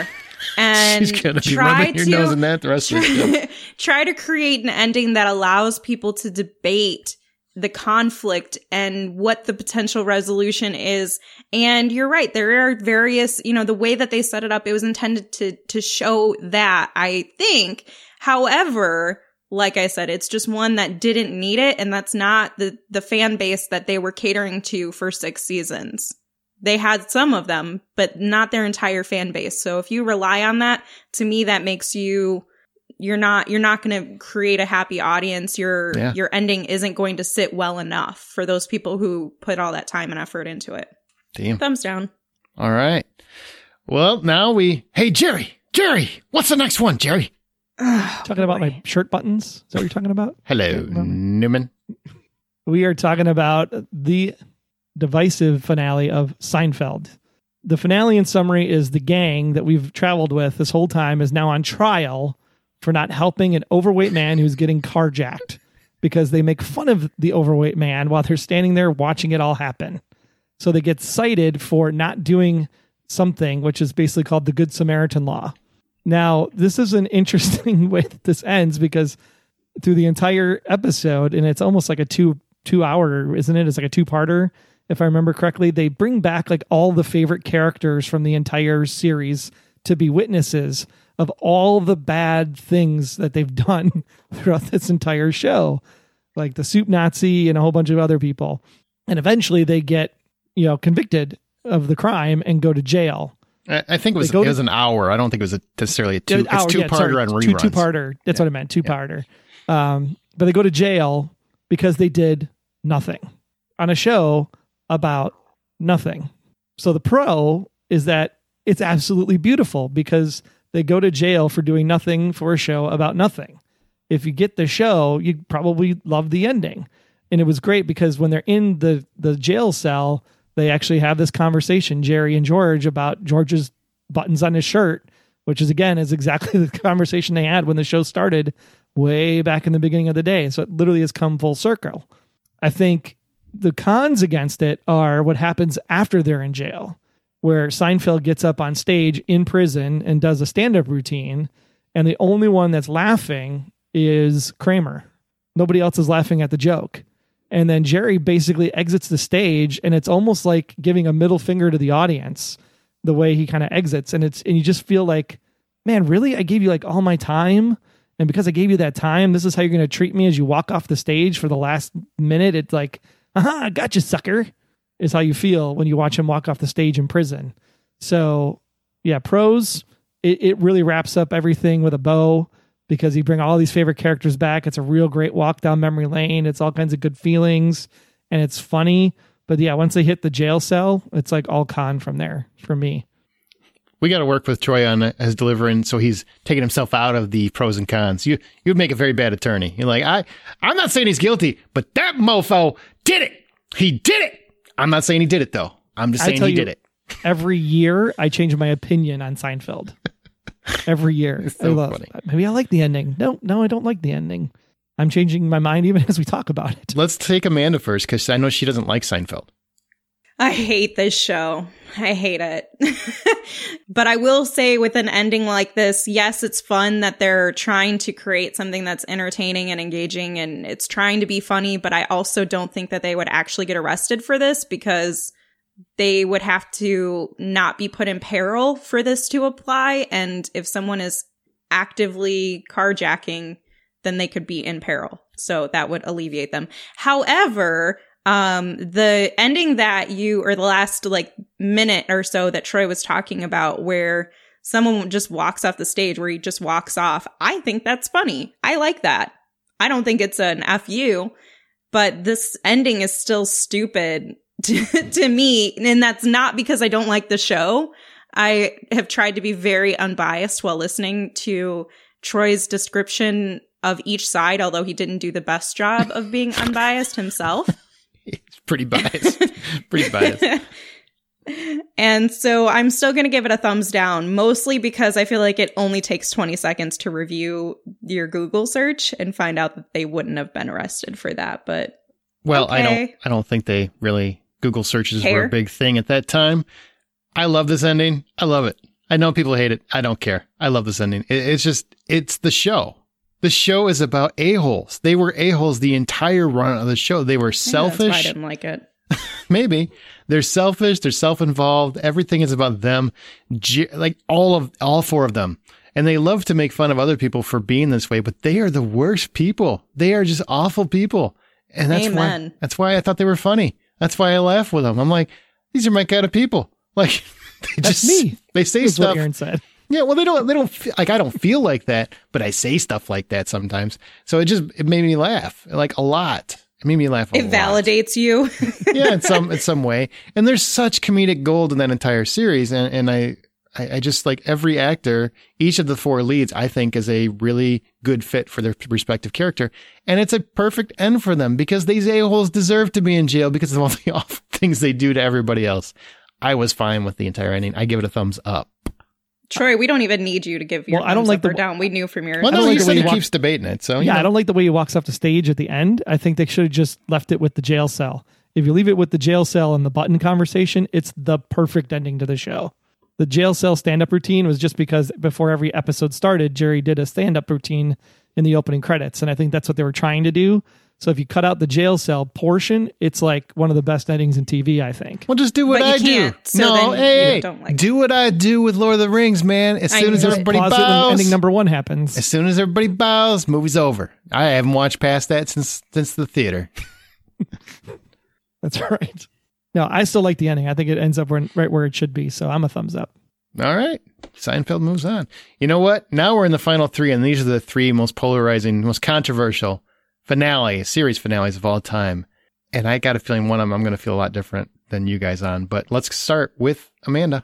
And She's gonna be rubbing your nose in that the rest of the show. Try to create an ending that allows people to debate the conflict and what the potential resolution is. And you're right. There are various, the way that they set it up, it was intended to show that, I think. However, like I said, it's just one that didn't need it. And that's not the fan base that they were catering to for 6 seasons. They had some of them, but not their entire fan base. So if you rely on that, to me, that makes you're not going to create a happy audience. Your ending isn't going to sit well enough for those people who put all that time and effort into it. Damn. Thumbs down. All right. Well, now hey, Jerry, what's the next one, Jerry? Talking about my shirt buttons. Is that what you're talking about? Hello, Newman. We are talking about the divisive finale of Seinfeld. The finale in summary is the gang that we've traveled with this whole time is now on trial for not helping an overweight man who's getting carjacked because they make fun of the overweight man while they're standing there watching it all happen. So they get cited for not doing something, which is basically called the Good Samaritan Law. Now, this is an interesting way that this ends because through the entire episode, and it's almost like a two-hour, isn't it? It's like a two-parter, if I remember correctly. They bring back like all the favorite characters from the entire series to be witnesses of all the bad things that they've done throughout this entire show, like the soup Nazi and a whole bunch of other people. And eventually they get, convicted of the crime and go to jail. I think it was an hour. I don't think it was necessarily a two-parter on reruns. Two-parter. That's what I meant. Two-parter. Yeah. But they go to jail because they did nothing on a show about nothing. So the pro is that it's absolutely beautiful because they go to jail for doing nothing for a show about nothing. If you get the show, you'd probably love the ending. And it was great because when they're in the jail cell, they actually have this conversation, Jerry and George, about George's buttons on his shirt, which is exactly the conversation they had when the show started way back in the beginning of the day. So it literally has come full circle. I think the cons against it are what happens after they're in jail, where Seinfeld gets up on stage in prison and does a stand-up routine, and the only one that's laughing is Kramer. Nobody else is laughing at the joke. And then Jerry basically exits the stage, and it's almost like giving a middle finger to the audience, the way he kind of exits. And you just feel like, man, really? I gave you like all my time, And because I gave you that time, this is how you're going to treat me as you walk off the stage for the last minute. It's like, I got you, sucker, is how you feel when you watch him walk off the stage in prison. So yeah, pros, it really wraps up everything with a bow because you bring all these favorite characters back. It's a real great walk down memory lane. It's all kinds of good feelings and it's funny. But yeah, once they hit the jail cell, it's like all con from there for me. We got to work with Troy on his delivering, so he's taking himself out of the pros and cons. You would make a very bad attorney. You're like, I'm not saying he's guilty, but that mofo did it. He did it. I'm not saying he did it, though. I'm just saying he did it. Every year, I change my opinion on Seinfeld. Every year. It's so funny. Maybe I like the ending. No, I don't like the ending. I'm changing my mind even as we talk about it. Let's take Amanda first, because I know she doesn't like Seinfeld. I hate this show. I hate it. But I will say with an ending like this, yes, it's fun that they're trying to create something that's entertaining and engaging and it's trying to be funny, but I also don't think that they would actually get arrested for this because they would have to not be put in peril for this to apply. And if someone is actively carjacking, then they could be in peril. So that would alleviate them. However, the ending that or the last like minute or so that Troy was talking about where someone just walks off the stage, where he just walks off, I think that's funny. I like that. I don't think it's an FU, but this ending is still stupid to me. And that's not because I don't like the show. I have tried to be very unbiased while listening to Troy's description of each side, although he didn't do the best job of being unbiased himself. It's pretty biased. Pretty biased. And so I'm still going to give it a thumbs down, mostly because I feel like it only takes 20 seconds to review your Google search and find out that they wouldn't have been arrested for that. But well, okay. I don't think they really Google searches were a big thing at that time. I love this ending. I love it. I know people hate it. I don't care. I love this ending. It's the show. The show is about a-holes. They were a-holes the entire run of the show. They were selfish. That's why I didn't like it. Maybe. They're selfish. They're self-involved. Everything is about them. Like all four of them. And they love to make fun of other people for being this way, but they are the worst people. They are just awful people. And that's why I thought they were funny. That's why I laugh with them. I'm like, these are my kind of people. Like, that's me. They say that's stuff. What Aaron said. Yeah, well, they don't like, I don't feel like that, but I say stuff like that sometimes. So it made me laugh, like a lot. It made me laugh a lot. It validates you. Yeah, in some way. And there's such comedic gold in that entire series. And I just like every actor, each of the four leads, I think is a really good fit for their respective character. And it's a perfect end for them because these a-holes deserve to be in jail because of all the awful things they do to everybody else. I was fine with the entire ending. I give it a thumbs up. Troy, we don't even need you to give your thumbs up or down. We knew from your... Well, no, he said he keeps debating it. So yeah, I don't like the way he walks off the stage at the end. I think they should have just left it with the jail cell. If you leave it with the jail cell and the button conversation, it's the perfect ending to the show. The jail cell stand-up routine was just because before every episode started, Jerry did a stand-up routine in the opening credits. And I think that's what they were trying to do. So if you cut out the jail cell portion, it's like one of the best endings in TV, I think. Well, just do what I do. So no, hey, do what I do with Lord of the Rings, man. As soon as everybody bows, ending number one happens. As soon as everybody bows, movie's over. I haven't watched past that since the theater. That's right. No, I still like the ending. I think it ends up right where it should be. So I'm a thumbs up. All right. Seinfeld moves on. You know what? Now we're in the final three, and these are the three most polarizing, most controversial series finales of all time. And I got a feeling one of them I'm going to feel a lot different than you guys on. But let's start with Amanda.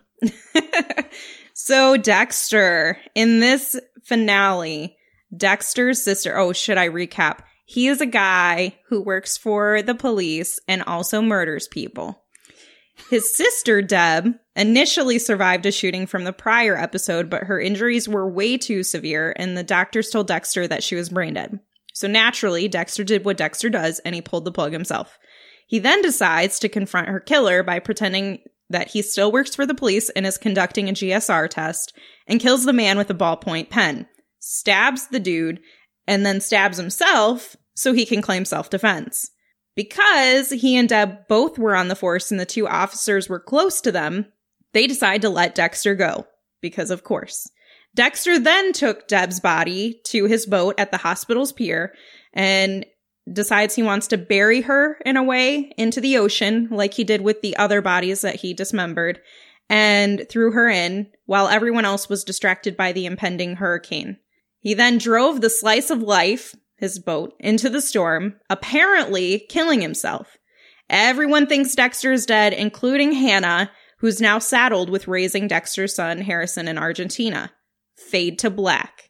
So Dexter, in this finale, Dexter's sister, should I recap? He is a guy who works for the police and also murders people. His sister, Deb, initially survived a shooting from the prior episode, but her injuries were way too severe, and the doctors told Dexter that she was brain dead. So naturally, Dexter did what Dexter does, and he pulled the plug himself. He then decides to confront her killer by pretending that he still works for the police and is conducting a GSR test, and kills the man with a ballpoint pen, stabs the dude, and then stabs himself so he can claim self-defense. Because he and Deb both were on the force and the two officers were close to them, they decide to let Dexter go. Because of course. Dexter then took Deb's body to his boat at the hospital's pier and decides he wants to bury her in a way into the ocean, like he did with the other bodies that he dismembered, and threw her in while everyone else was distracted by the impending hurricane. He then drove the Slice of Life, his boat, into the storm, apparently killing himself. Everyone thinks Dexter is dead, including Hannah, who's now saddled with raising Dexter's son, Harrison, in Argentina. Fade to black.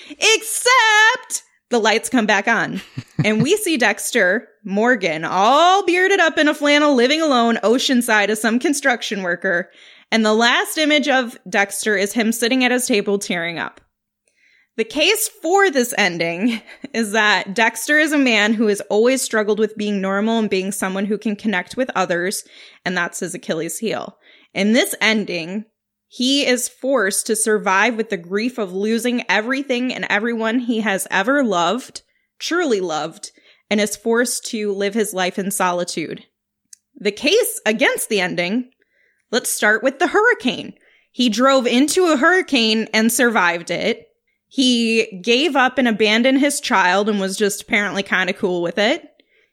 Except the lights come back on, and we see Dexter, Morgan, all bearded up in a flannel, living alone oceanside as some construction worker. And the last image of Dexter is him sitting at his table tearing up. The case for this ending is that Dexter is a man who has always struggled with being normal and being someone who can connect with others, and that's his Achilles heel. In this ending, he is forced to survive with the grief of losing everything and everyone he has ever loved, truly loved, and is forced to live his life in solitude. The case against the ending, let's start with the hurricane. He drove into a hurricane and survived it. He gave up and abandoned his child and was just apparently kind of cool with it.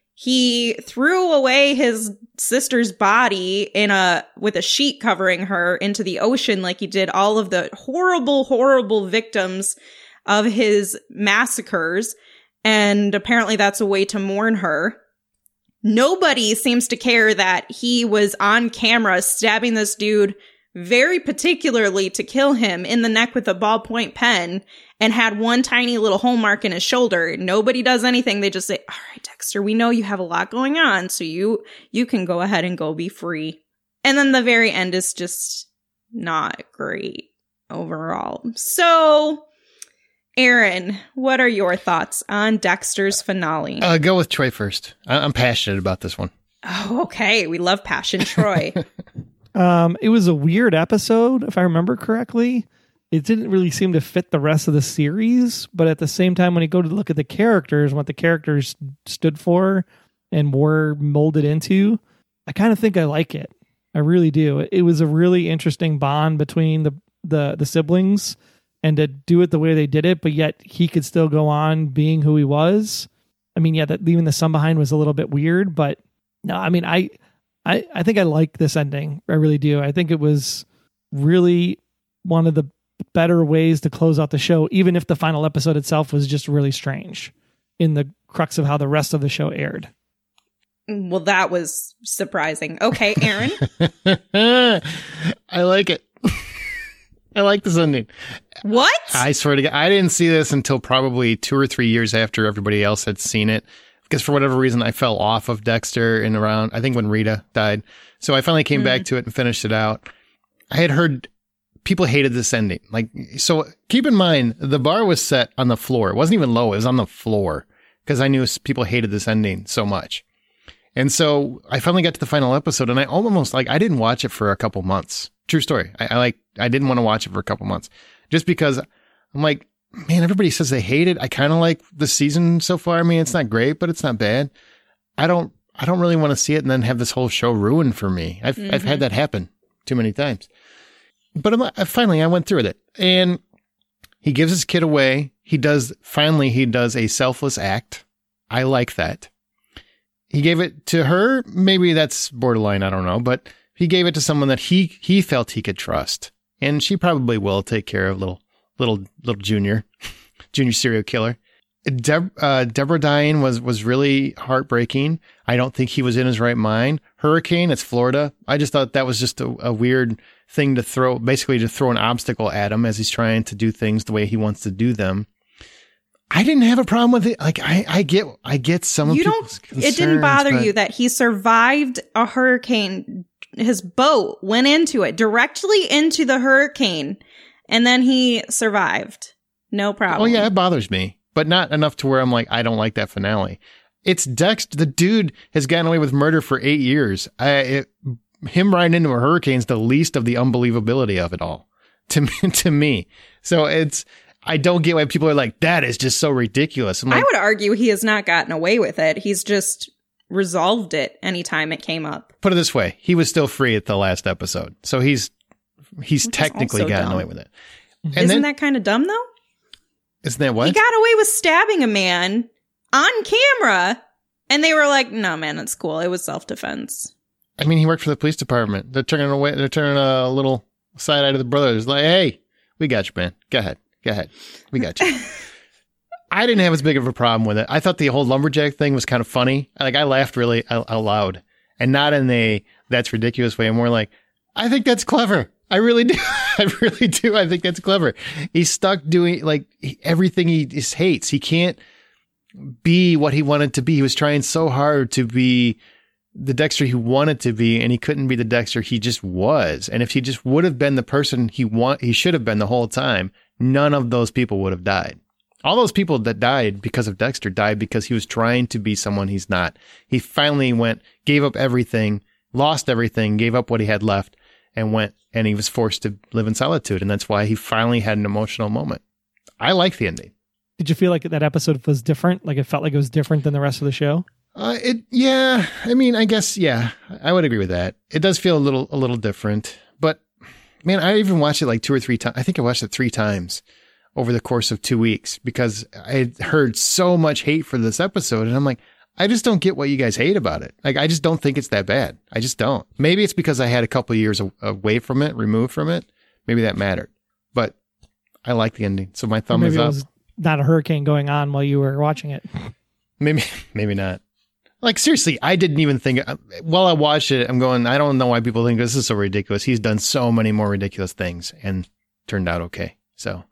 He threw away his sister's body with a sheet covering her into the ocean like he did all of the horrible, horrible victims of his massacres. And apparently that's a way to mourn her. Nobody seems to care that he was on camera stabbing this dude very particularly to kill him in the neck with a ballpoint pen and had one tiny little hole mark in his shoulder. Nobody does anything. They just say, all right, Dexter, we know you have a lot going on, so you can go ahead and go be free. And then the very end is just not great overall. So, Aaron, what are your thoughts on Dexter's finale? Go with Troy first. I'm passionate about this one. Oh, okay. We love passion, Troy. It was a weird episode, if I remember correctly. It didn't really seem to fit the rest of the series, but at the same time, when you go to look at the characters, what the characters stood for and were molded into, I kind of think I like it. I really do. It was a really interesting bond between the siblings, and to do it the way they did it, but yet he could still go on being who he was. I mean, yeah, that leaving the son behind was a little bit weird, but no, I mean, I think I like this ending. I really do. I think it was really one of the better ways to close out the show, even if the final episode itself was just really strange in the crux of how the rest of the show aired. Well, that was surprising. Okay, Aaron. I like it. I like this ending. What? I swear to God, I didn't see this until probably 2 or 3 years after everybody else had seen it. Because for whatever reason, I fell off of Dexter in around, I think when Rita died. So I finally came back to it and finished it out. I had heard people hated this ending. So keep in mind, the bar was set on the floor. It wasn't even low. It was on the floor because I knew people hated this ending so much. And so I finally got to the final episode and I almost I didn't watch it for a couple months. True story. I didn't want to watch it for a couple months just because I'm like, man, everybody says they hate it. I kind of like the season so far. I mean, it's not great, but it's not bad. I don't really want to see it and then have this whole show ruined for me. I've had that happen too many times. But finally, I went through it. And he gives his kid away. He does a selfless act. I like that. He gave it to her. Maybe that's borderline. I don't know. But he gave it to someone that he felt he could trust. And she probably will take care of little junior serial killer. Deborah dying was really heartbreaking. I don't think he was in his right mind. Hurricane, it's Florida. I just thought that was just a weird thing to throw an obstacle at him as he's trying to do things the way he wants to do them. I didn't have a problem with it. I get some of people's concerns. It didn't bother you that he survived a hurricane. His boat went into it, directly into the hurricane, and then he survived. No problem. Oh yeah, it bothers me. But not enough to where I'm like, I don't like that finale. It's Dexter. The dude has gotten away with murder for 8 years. Him riding into a hurricane is the least of the unbelievability of it all to me. So I don't get why people are like, that is just so ridiculous. I would argue he has not gotten away with it. He's just resolved it anytime it came up. Put it this way. He was still free at the last episode. So he's technically gotten away with it. And Isn't that kind of dumb, though? Isn't that what? He got away with stabbing a man on camera, and they were like, no, man, it's cool. It was self-defense. I mean, he worked for the police department. They're turning away. They're turning a little side eye to the brothers. Like, hey, we got you, man. Go ahead. We got you. I didn't have as big of a problem with it. I thought the whole lumberjack thing was kind of funny. Like, I laughed really out loud, and not in a that's ridiculous way. More like, I think that's clever. I really do. I really do. I think that's clever. He's stuck doing like everything he just hates. He can't be what he wanted to be. He was trying so hard to be the Dexter he wanted to be, and he couldn't be the Dexter he just was. And if he just would have been the person he should have been the whole time, none of those people would have died. All those people that died because of Dexter died because he was trying to be someone he's not. He finally gave up everything, lost everything, gave up what he had left, and went, and he was forced to live in solitude. And that's why he finally had an emotional moment. I like the ending. Did you feel like that episode was different? Like it felt like it was different than the rest of the show? Yeah. I mean, I guess, yeah, I would agree with that. It does feel a little different, but man, I even watched it like 2 or 3 times. I think I watched it 3 times over the course of 2 weeks because I had heard so much hate for this episode. And I'm like, I just don't get what you guys hate about it. Like, I just don't think it's that bad. I just don't. Maybe it's because I had a couple of years away from it, removed from it. Maybe that mattered, but I like the ending. So my thumb is up. It was not a hurricane going on while you were watching it. Maybe not. Like, seriously, I didn't even think, while I watched it, I'm going, I don't know why people think this is so ridiculous. He's done so many more ridiculous things and turned out okay. So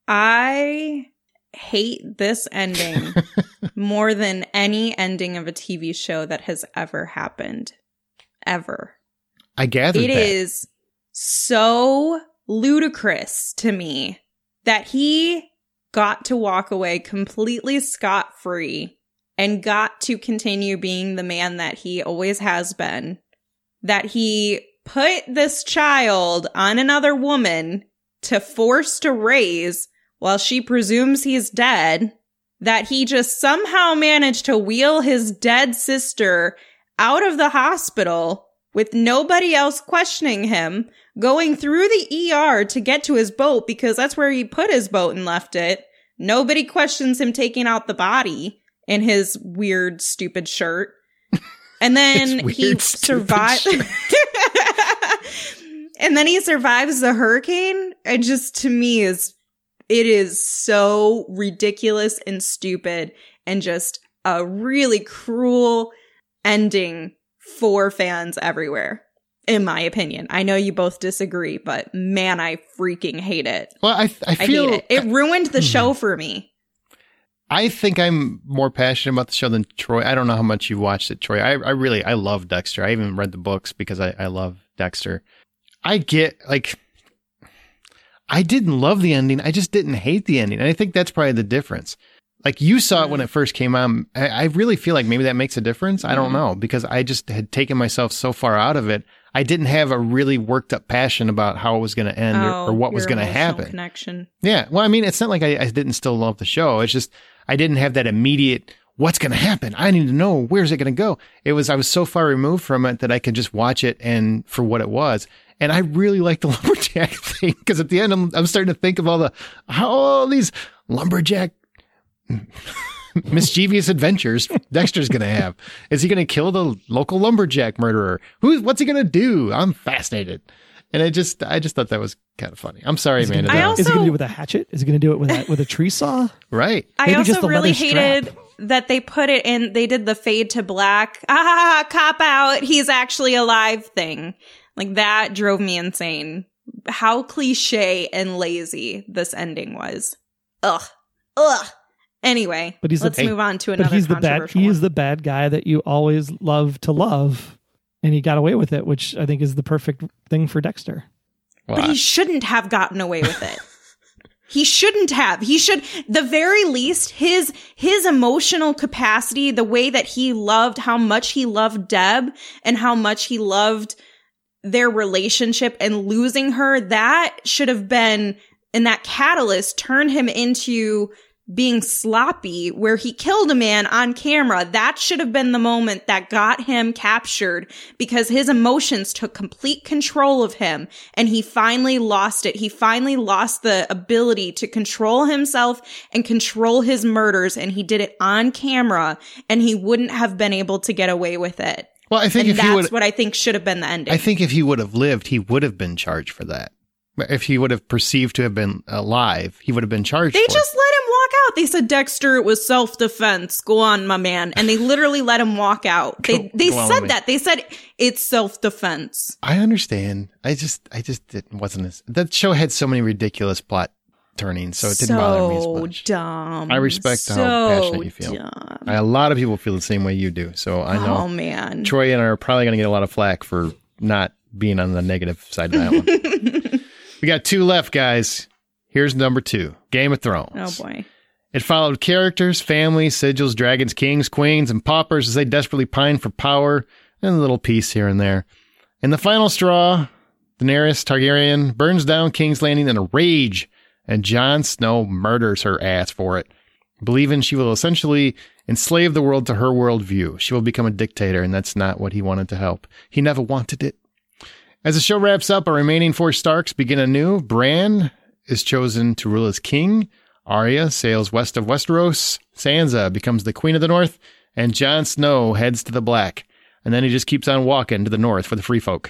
I hate this ending more than any ending of a TV show that has ever happened. Ever. I gathered it is so ludicrous to me that he got to walk away completely scot-free and got to continue being the man that he always has been. That he put this child on another woman to force to raise while she presumes he's dead. That he just somehow managed to wheel his dead sister out of the hospital with nobody else questioning him, going through the ER to get to his boat because that's where he put his boat and left it. Nobody questions him taking out the body in his weird, stupid shirt. And then he survived. And then he survives the hurricane. It just, to me, it is so ridiculous and stupid and just a really cruel ending for fans everywhere, in my opinion. I know you both disagree, but man, I freaking hate it. Well, I feel hate it. It ruined the show for me. I think I'm more passionate about the show than Troy. I don't know how much you watched it, Troy. I love Dexter. I even read the books because I love Dexter. I get, like, I didn't love the ending. I just didn't hate the ending. And I think that's probably the difference. Like, you saw it when it first came out. I really feel like maybe that makes a difference. I don't know, because I just had taken myself so far out of it. I didn't have a really worked up passion about how it was going to end or what was going to happen. Connection. Yeah. Well, I mean, it's not like I didn't still love the show. It's just, I didn't have that immediate, what's going to happen? I need to know, where's it going to go? I was so far removed from it that I could just watch it and for what it was. And I really like the lumberjack thing because at the end, I'm starting to think of all these lumberjack mischievous adventures Dexter's going to have. Is he going to kill the local lumberjack murderer? What's he going to do? I'm fascinated. And I just thought that was kind of funny. I'm sorry, Amanda. Is he going to do it with a hatchet? Is he going to do it with a tree saw? Right. I also really hated that they put it in, they did the fade to black. Cop out. He's actually alive thing. Like, that drove me insane. How cliche and lazy this ending was. Ugh. Anyway, but let's move on to another controversial He is the bad guy that you always love to love, and he got away with it, which I think is the perfect thing for Dexter. Wow. But he shouldn't have gotten away with it. He shouldn't have. He should, the very least, his emotional capacity, the way that he loved, how much he loved Deb and how much he loved their relationship and losing her, that should have been, and that catalyst turned him into being sloppy where he killed a man on camera. That should have been the moment that got him captured, because his emotions took complete control of him and he finally lost it. He finally lost the ability to control himself and control his murders, and he did it on camera, and he wouldn't have been able to get away with it. Well, I think and that's what I think should have been the ending. I think if he would have lived, he would have been charged for that. If he would have perceived to have been alive, he would have been charged They for just it. let him walk out. They said, Dexter, it was self-defense. Go on, my man. And they literally let him walk out. They said that. They said it's self-defense. I understand. I just wasn't as, that show had so many ridiculous plot turnings, so it didn't bother me as much. So dumb. I respect how passionate you feel. Dumb. A lot of people feel the same way you do, so I know. Oh, man. Troy and I are probably going to get a lot of flack for not being on the negative side of that one. We got 2 left, guys. Here's number 2, Game of Thrones. Oh, boy. It followed characters, families, sigils, dragons, kings, queens, and paupers as they desperately pined for power, and a little peace here and there. In the final straw, Daenerys Targaryen burns down King's Landing in a rage, and Jon Snow murders her ass for it, believing she will essentially enslave the world to her worldview. She will become a dictator, and that's not what he wanted to help. He never wanted it. As the show wraps up, our remaining 4 Starks begin anew. Bran is chosen to rule as king. Arya sails west of Westeros. Sansa becomes the Queen of the North. And Jon Snow heads to the Black. And then he just keeps on walking to the north for the free folk.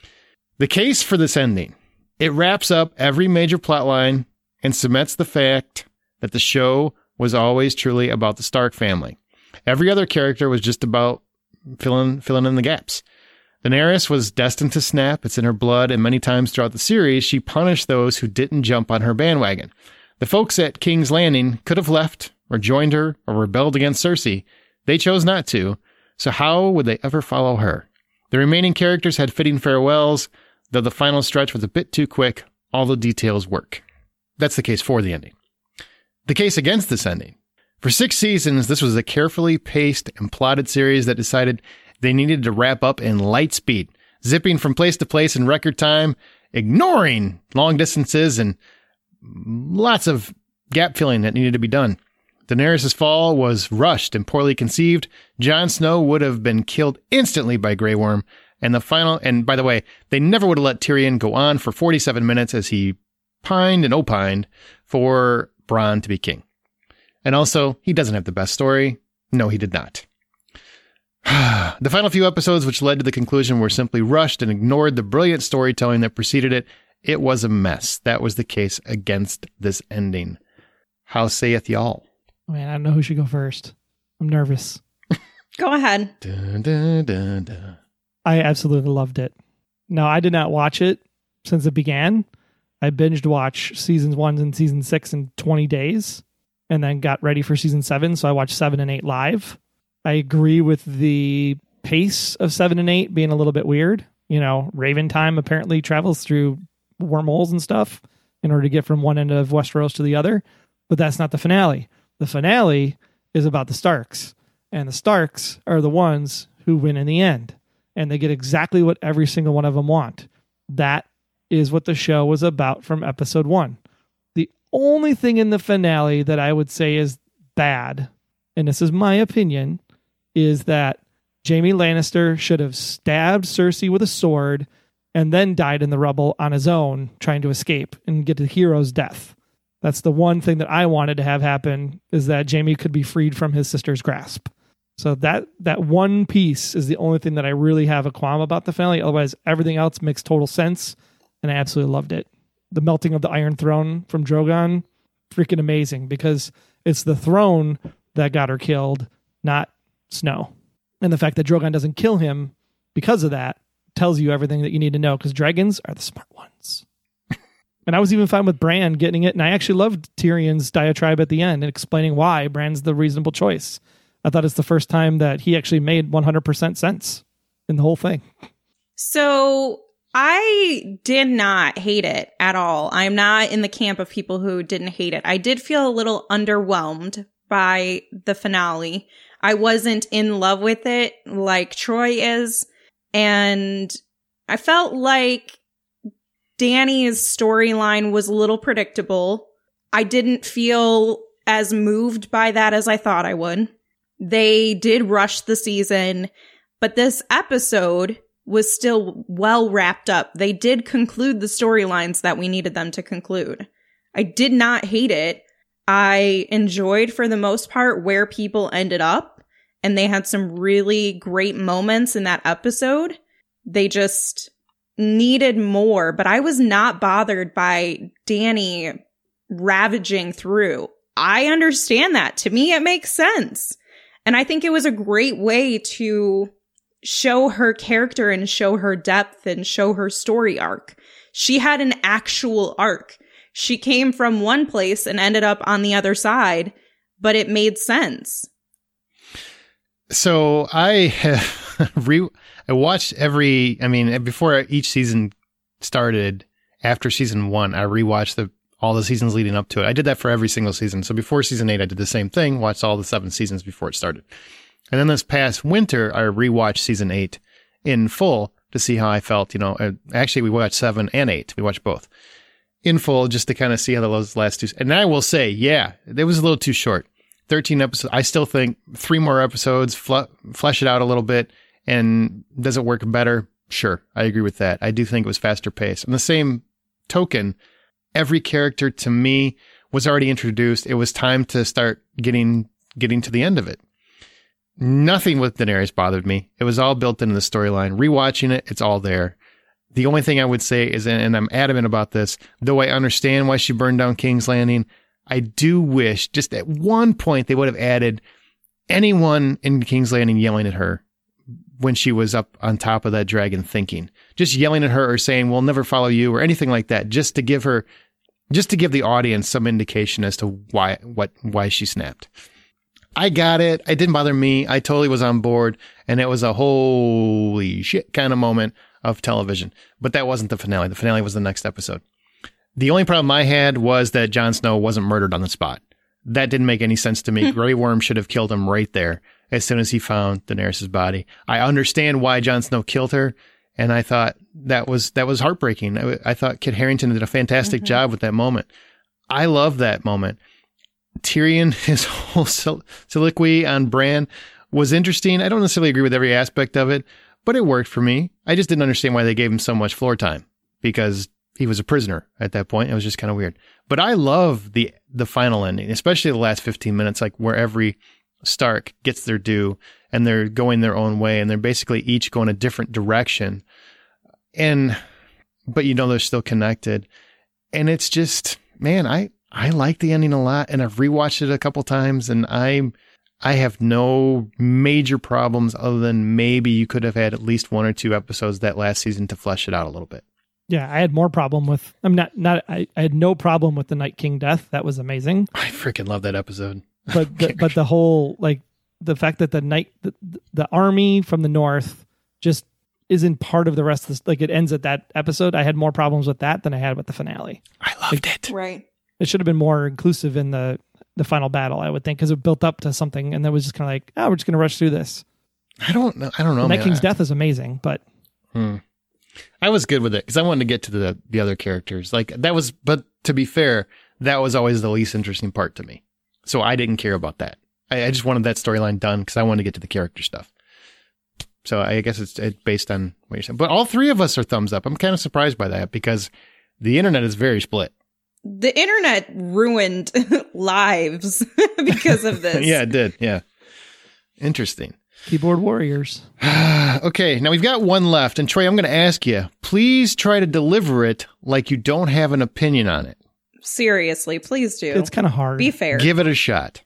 The case for this ending. It wraps up every major plotline and cements the fact that the show was always truly about the Stark family. Every other character was just about filling in the gaps. Daenerys was destined to snap. It's in her blood, and many times throughout the series, she punished those who didn't jump on her bandwagon. The folks at King's Landing could have left, or joined her, or rebelled against Cersei. They chose not to, so how would they ever follow her? The remaining characters had fitting farewells, though the final stretch was a bit too quick. All the details work. That's the case for the ending. The case against this ending. For 6 seasons, this was a carefully paced and plotted series that decided they needed to wrap up in light speed, zipping from place to place in record time, ignoring long distances, and lots of gap filling that needed to be done. Daenerys' fall was rushed and poorly conceived. Jon Snow would have been killed instantly by Grey Worm. And by the way, they never would have let Tyrion go on for 47 minutes as he pined and opined for Bronn to be king. And also, he doesn't have the best story. No, he did not. The final few episodes, which led to the conclusion, were simply rushed and ignored the brilliant storytelling that preceded it. It was a mess. That was the case against this ending. How saith y'all? Man, I don't know who should go first. I'm nervous. Go ahead. Dun, dun, dun, dun. I absolutely loved it. No, I did not watch it since it began. I binged watch seasons 1 and season 6 in 20 days and then got ready for season 7. So I watched 7 and 8 live. I agree with the pace of 7 and 8 being a little bit weird. You know, Raven time apparently travels through wormholes and stuff in order to get from one end of Westeros to the other. But that's not the finale. The finale is about the Starks. And the Starks are the ones who win in the end. And they get exactly what every single one of them want. That is what the show was about from episode 1. The only thing in the finale that I would say is bad, and this is my opinion, is that Jaime Lannister should have stabbed Cersei with a sword and then died in the rubble on his own, trying to escape and get the hero's death. That's the one thing that I wanted to have happen, is that Jaime could be freed from his sister's grasp. So that one piece is the only thing that I really have a qualm about the finale. Otherwise, everything else makes total sense, and I absolutely loved it. The melting of the Iron Throne from Drogon, freaking amazing, because it's the throne that got her killed, not Snow. And the fact that Drogon doesn't kill him because of that tells you everything that you need to know, because dragons are the smart ones. And I was even fine with Bran getting it, and I actually loved Tyrion's diatribe at the end and explaining why Bran's the reasonable choice. I thought it's the first time that he actually made 100% sense in the whole thing. So I did not hate it at all. I'm not in the camp of people who didn't hate it. I did feel a little underwhelmed by the finale. I wasn't in love with it like Troy is. And I felt like Dany's storyline was a little predictable. I didn't feel as moved by that as I thought I would. They did rush the season, but this episode was still well wrapped up. They did conclude the storylines that we needed them to conclude. I did not hate it. I enjoyed, for the most part, where people ended up, and they had some really great moments in that episode. They just needed more, but I was not bothered by Dany ravaging through. I understand that. To me, it makes sense. And I think it was a great way to show her character and show her depth and show her story arc. She had an actual arc. She came from one place and ended up on the other side, but it made sense. So I I watched before each season started, after season 1, I rewatched all the seasons leading up to it. I did that for every single season. So before season 8, I did the same thing, watched all the 7 seasons before it started. And then this past winter, I rewatched season 8 in full to see how I felt. Actually, we watched 7 and 8. We watched both in full just to kind of see how those last 2. And I will say, yeah, it was a little too short. 13 episodes. I still think 3 more episodes, flesh it out a little bit. And does it work better? Sure. I agree with that. I do think it was faster paced. On the same token, every character to me was already introduced. It was time to start getting to the end of it. Nothing with Daenerys bothered me. It was all built into the storyline. Rewatching it, it's all there. The only thing I would say is, and I'm adamant about this, though I understand why she burned down King's Landing, I do wish just at one point they would have added anyone in King's Landing yelling at her when she was up on top of that dragon thinking. Just yelling at her or saying, we'll never follow you, or anything like that, just to give the audience some indication as to why she snapped. I got it. It didn't bother me. I totally was on board, and it was a holy shit kind of moment of television. But that wasn't the finale. The finale was the next episode. The only problem I had was that Jon Snow wasn't murdered on the spot. That didn't make any sense to me. Grey Worm should have killed him right there as soon as he found Daenerys' body. I understand why Jon Snow killed her, and I thought that was heartbreaking. I thought Kit Harington did a fantastic job with that moment. I love that moment. Tyrion, his whole soliloquy on Bran was interesting. I don't necessarily agree with every aspect of it, but it worked for me. I just didn't understand why they gave him so much floor time, because he was a prisoner at that point. It was just kind of weird. But I love the final ending, especially the last 15 minutes, like where every Stark gets their due and they're going their own way and they're basically each going a different direction. But they're still connected. And it's just, man, I like the ending a lot, and I've rewatched it a couple times, and I have no major problems other than maybe you could have had at least 1 or 2 episodes that last season to flesh it out a little bit. Yeah, I had more problem with. I had no problem with the Night King death. That was amazing. I freaking love that episode. But the whole, like, the fact that the army from the north just isn't part of the rest of this. Like, it ends at that episode. I had more problems with that than I had with the finale. I loved it. Right. It should have been more inclusive in the final battle, I would think, because it built up to something, and then was just kind of like, we're just going to rush through this. I don't know. The Night King's death is amazing, but I was good with it because I wanted to get to the other characters. Like that was, but to be fair, that was always the least interesting part to me. So I didn't care about that. I just wanted that storyline done because I wanted to get to the character stuff. So I guess it's based on what you're saying. But all 3 of us are thumbs up. I'm kind of surprised by that because the internet is very split. The internet ruined lives because of this. Yeah, it did. Yeah. Interesting. Keyboard warriors. Okay, now we've got one left. And Troy, I'm going to ask you, please try to deliver it like you don't have an opinion on it. Seriously, please do. It's kind of hard. Be fair. Give it a shot.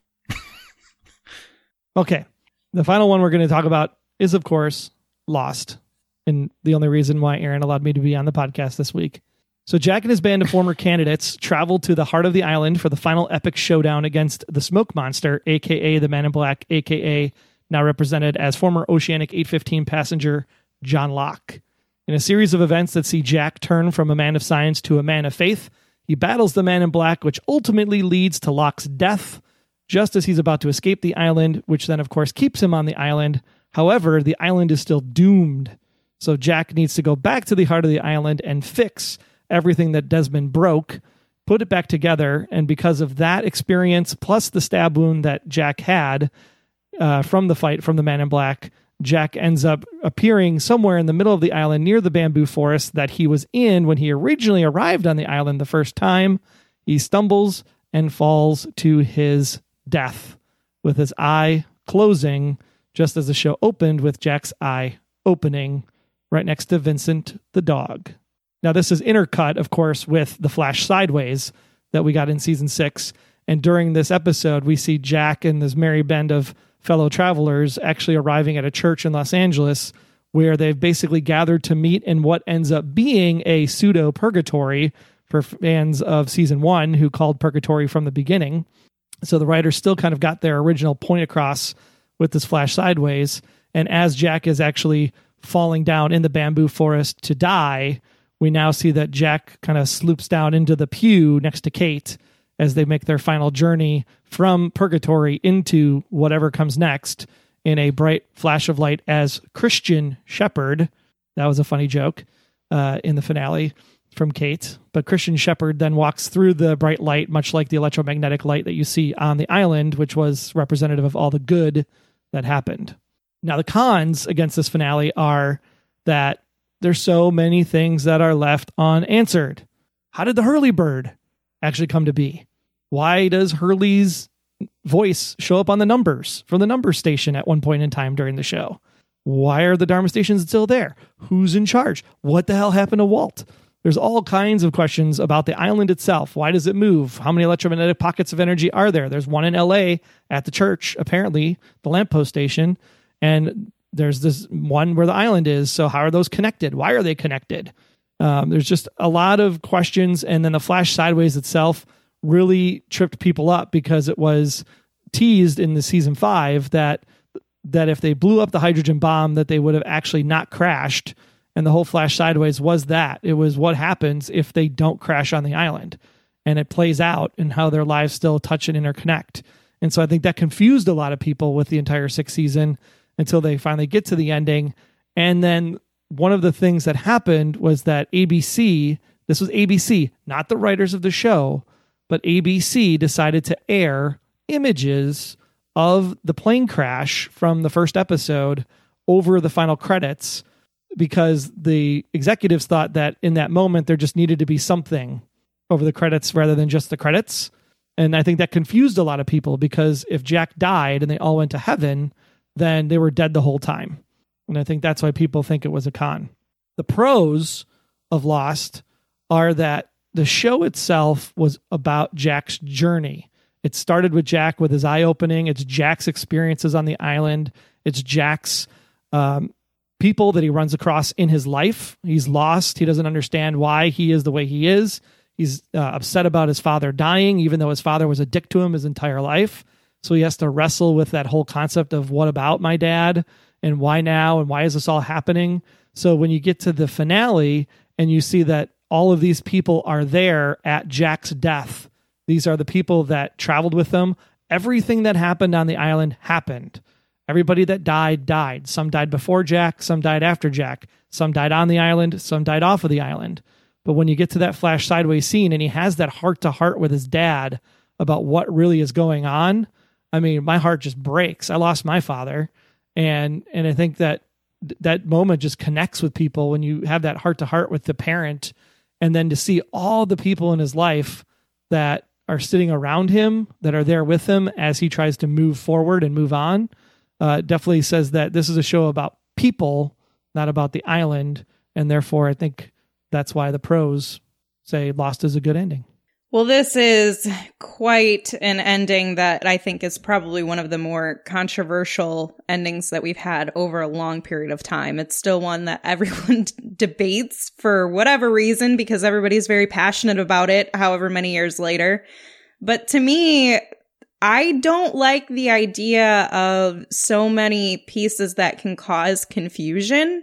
Okay. The final one we're going to talk about is, of course, Lost. And the only reason why Aaron allowed me to be on the podcast this week. So Jack and his band of former candidates traveled to the heart of the island for the final epic showdown against the Smoke Monster, a.k.a. the Man in Black, a.k.a. now represented as former Oceanic 815 passenger John Locke. In a series of events that see Jack turn from a man of science to a man of faith, he battles the Man in Black, which ultimately leads to Locke's death, just as he's about to escape the island, which then, of course, keeps him on the island. However, the island is still doomed. So Jack needs to go back to the heart of the island and fix everything that Desmond broke. put it back together. And because of that experience, plus the stab wound that Jack had from the fight from the Man in Black, Jack ends up appearing somewhere in the middle of the island near the bamboo forest that he was in when he originally arrived on the island the first time. He stumbles and falls to his death with his eye closing, just as the show opened with Jack's eye opening right next to Vincent the dog. Now, this is intercut, of course, with the flash sideways that we got in season 6. And during this episode, we see Jack and this merry band of fellow travelers actually arriving at a church in Los Angeles where they've basically gathered to meet in what ends up being a pseudo purgatory for fans of season 1 who called purgatory from the beginning. So the writers still kind of got their original point across with this flash sideways. And as Jack is actually falling down in the bamboo forest to die, we now see that Jack kind of sloops down into the pew next to Kate as they make their final journey from purgatory into whatever comes next in a bright flash of light as Christian Shepherd. That was a funny joke in the finale from Kate. But Christian Shepherd then walks through the bright light, much like the electromagnetic light that you see on the island, which was representative of all the good that happened. Now, the cons against this finale are that there's so many things that are left unanswered. How did the Hurley bird actually come to be? Why does Hurley's voice show up on the numbers from the number station at one point in time during the show? Why are the Dharma stations still there? Who's in charge? What the hell happened to Walt? There's all kinds of questions about the island itself. Why does it move? How many electromagnetic pockets of energy are there? There's one in LA at the church, apparently, the lamppost station. And there's this one where the island is. So how are those connected? Why are they connected? There's just a lot of questions. And then the flash sideways itself really tripped people up because it was teased in the season 5 that if they blew up the hydrogen bomb, that they would have actually not crashed. And the whole flash sideways was that. It was what happens if they don't crash on the island. And it plays out in how their lives still touch and interconnect. And so I think that confused a lot of people with the entire 6th season until they finally get to the ending. And then one of the things that happened was that ABC, this was ABC, not the writers of the show, but ABC decided to air images of the plane crash from the first episode over the final credits because the executives thought that in that moment there just needed to be something over the credits rather than just the credits. And I think that confused a lot of people because if Jack died and they all went to heaven, then they were dead the whole time. And I think that's why people think it was a con. The pros of Lost are that the show itself was about Jack's journey. It started with Jack with his eye opening. It's Jack's experiences on the island. It's Jack's people that he runs across in his life. He's lost. He doesn't understand why he is the way he is. He's upset about his father dying, even though his father was a dick to him his entire life. So he has to wrestle with that whole concept of what about my dad and why now and why is this all happening? So when you get to the finale and you see that all of these people are there at Jack's death, these are the people that traveled with them. Everything that happened on the island happened. Everybody that died, died. Some died before Jack, some died after Jack. Some died on the island, some died off of the island. But when you get to that flash sideways scene and he has that heart-to-heart with his dad about what really is going on, I mean, my heart just breaks. I lost my father. And I think that moment just connects with people when you have that heart-to-heart with the parent, and then to see all the people in his life that are sitting around him, that are there with him as he tries to move forward and move on, definitely says that this is a show about people, not about the island. And therefore, I think that's why the pros say Lost is a good ending. Well, this is quite an ending that I think is probably one of the more controversial endings that we've had over a long period of time. It's still one that everyone debates for whatever reason because everybody's very passionate about it, however many years later. But to me, I don't like the idea of so many pieces that can cause confusion.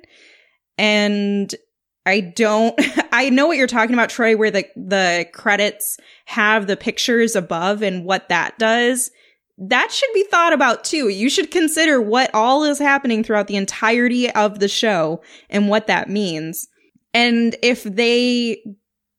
And I know what you're talking about, Troy, where the credits have the pictures above and what that does. That should be thought about too. You should consider what all is happening throughout the entirety of the show and what that means. And if they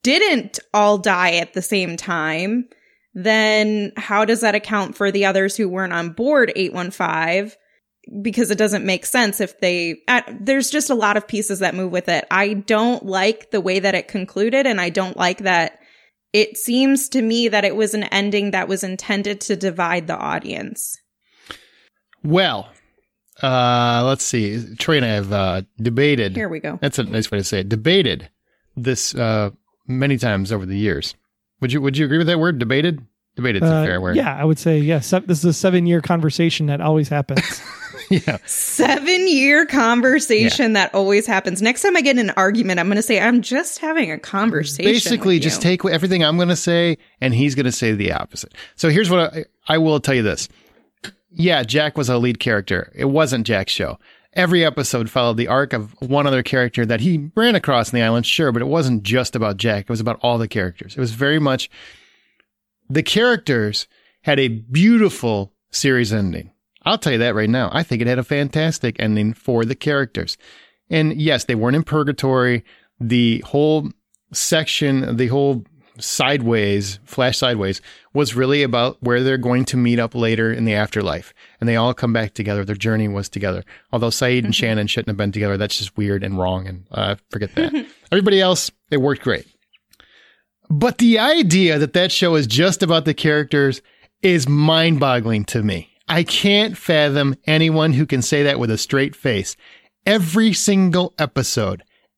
didn't all die at the same time, then how does that account for the others who weren't on board 815? Because it doesn't make sense if they, there's just a lot of pieces that move with it. I don't like the way that it concluded, and I don't like that it seems to me that it was an ending that was intended to divide the audience. Well, let's see. Troy and I have debated. Here we go. That's a nice way to say it. Debated this many times over the years. Would you agree with that word? Debated? Debated's a fair word. Yeah, I would say yes. This is a 7-year conversation that always happens. Yeah. 7-year conversation that always happens. Next time I get in an argument, I'm going to say, I'm just having a conversation. Basically, just take everything I'm going to say, and he's going to say the opposite. So here's what I will tell you this. Yeah, Jack was a lead character. It wasn't Jack's show. Every episode followed the arc of one other character that he ran across on the island, sure, but it wasn't just about Jack. It was about all the characters. It was very much, the characters had a beautiful series ending. I'll tell you that right now. I think it had a fantastic ending for the characters. And yes, they weren't in purgatory. The whole section, the whole Flash Sideways, was really about where they're going to meet up later in the afterlife. And they all come back together. Their journey was together. Although Saeed and Shannon shouldn't have been together. That's just weird and wrong. And forget that. Everybody else, it worked great. But the idea that show is just about the characters is mind-boggling to me. I can't fathom anyone who can say that with a straight face. Every single episode,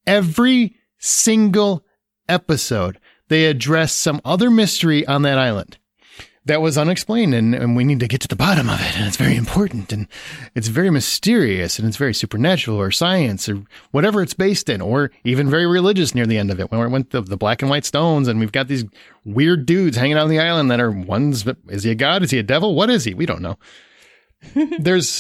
they address some other mystery on that island that was unexplained, and we need to get to the bottom of it, and it's very important, and it's very mysterious, and it's very supernatural or science or whatever it's based in, or even very religious near the end of it, when it went to the black and white stones, and we've got these weird dudes hanging out on the island that are is he a god? Is he a devil? What is he? We don't know. There's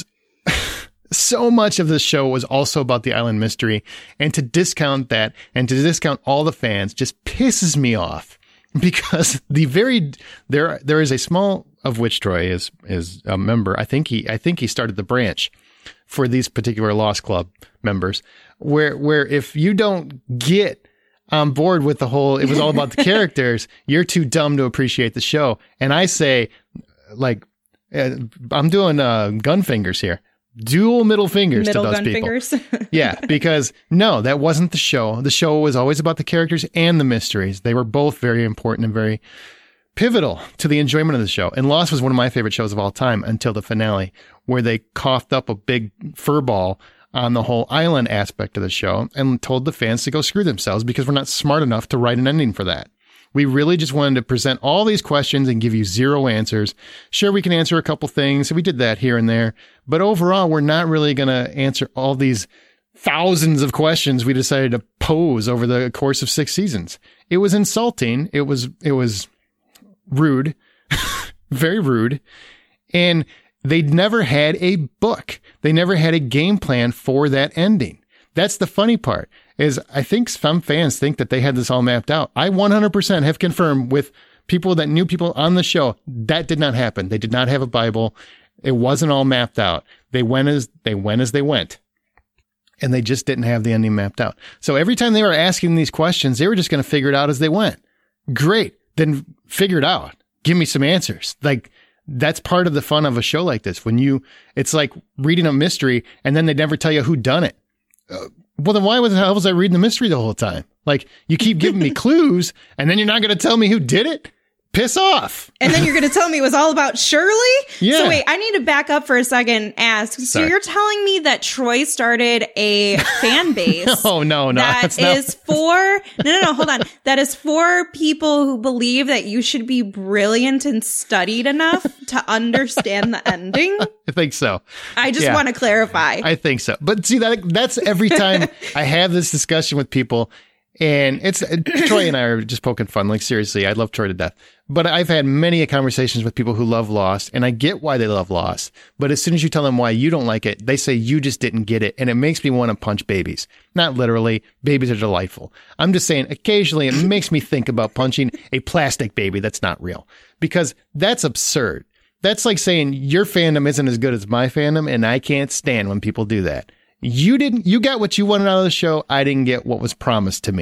so much of this show was also about the island mystery, and to discount that and to discount all the fans just pisses me off, because there is a small of which Troy is a member. I think he started the branch for these particular Lost Club members, where if you don't get on board with the whole, it was all about the characters, you're too dumb to appreciate the show. And I say, like, I'm doing gun fingers here. Dual middle fingers to those people. Fingers. Yeah, because no, that wasn't the show. The show was always about the characters and the mysteries. They were both very important and very pivotal to the enjoyment of the show. And Lost was one of my favorite shows of all time until the finale, where they coughed up a big fur ball on the whole island aspect of the show and told the fans to go screw themselves because we're not smart enough to write an ending for that. We really just wanted to present all these questions and give you zero answers. Sure, we can answer a couple things. We did that here and there. But overall, we're not really going to answer all these thousands of questions we decided to pose over the course of 6 seasons. It was insulting. It was rude, very rude. And they never had a book. They never had a game plan for that ending. That's the funny part. Is I think some fans think that they had this all mapped out. I 100% have confirmed with people that knew people on the show that did not happen. They did not have a Bible. It wasn't all mapped out. They went as they went. And they just didn't have the ending mapped out. So every time they were asking these questions, they were just going to figure it out as they went. Great. Then figure it out. Give me some answers. Like, that's part of the fun of a show like this. It's like reading a mystery and then they never tell you who done it. Well, then why the hell was I reading the mystery the whole time? Like, you keep giving me clues, and then you're not going to tell me who did it? Piss off. And then you're going to tell me it was all about Shirley? Yeah. So wait, I need to back up for a second and ask. So you're telling me that Troy started a fan base? No. That is for... No, hold on. That is for people who believe that you should be brilliant and studied enough to understand the ending? I think so. I just want to clarify. I think so. But see, that's every time I have this discussion with people, and it's Troy and I are just poking fun. Like, seriously, I love Troy to death. But I've had many conversations with people who love Lost, and I get why they love Lost. But as soon as you tell them why you don't like it, they say you just didn't get it. And it makes me want to punch babies. Not literally. Babies are delightful. I'm just saying occasionally it makes me think about punching a plastic baby that's not real, because that's absurd. That's like saying your fandom isn't as good as my fandom, and I can't stand when people do that. You got what you wanted out of the show. I didn't get what was promised to me,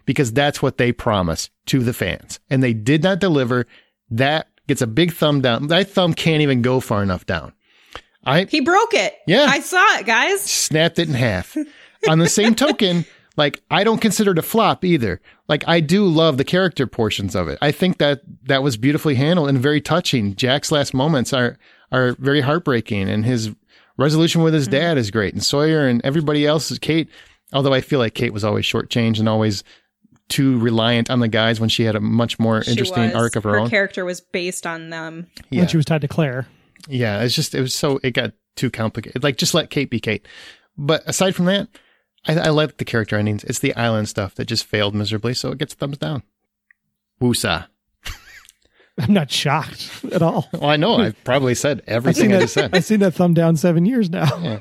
because that's what they promised to the fans. And they did not deliver. That gets a big thumb down. That thumb can't even go far enough down. He broke it. Yeah. I saw it, guys. Snapped it in half. On the same token, like, I don't consider it a flop either. Like, I do love the character portions of it. I think that was beautifully handled and very touching. Jack's last moments are very heartbreaking, and his resolution with his dad is great. And Sawyer and everybody else is Kate. Although I feel like Kate was always shortchanged and always too reliant on the guys when she had a much more interesting arc of her own. Her character was based on them. When she was tied to Claire. Yeah, it got too complicated. Like, just let Kate be Kate. But aside from that, I like the character endings. It's the island stuff that just failed miserably, so it gets thumbs down. Woosah. I'm not shocked at all. Well, I know. I've probably said everything I just said. I've seen that thumb down 7 years now. Yeah.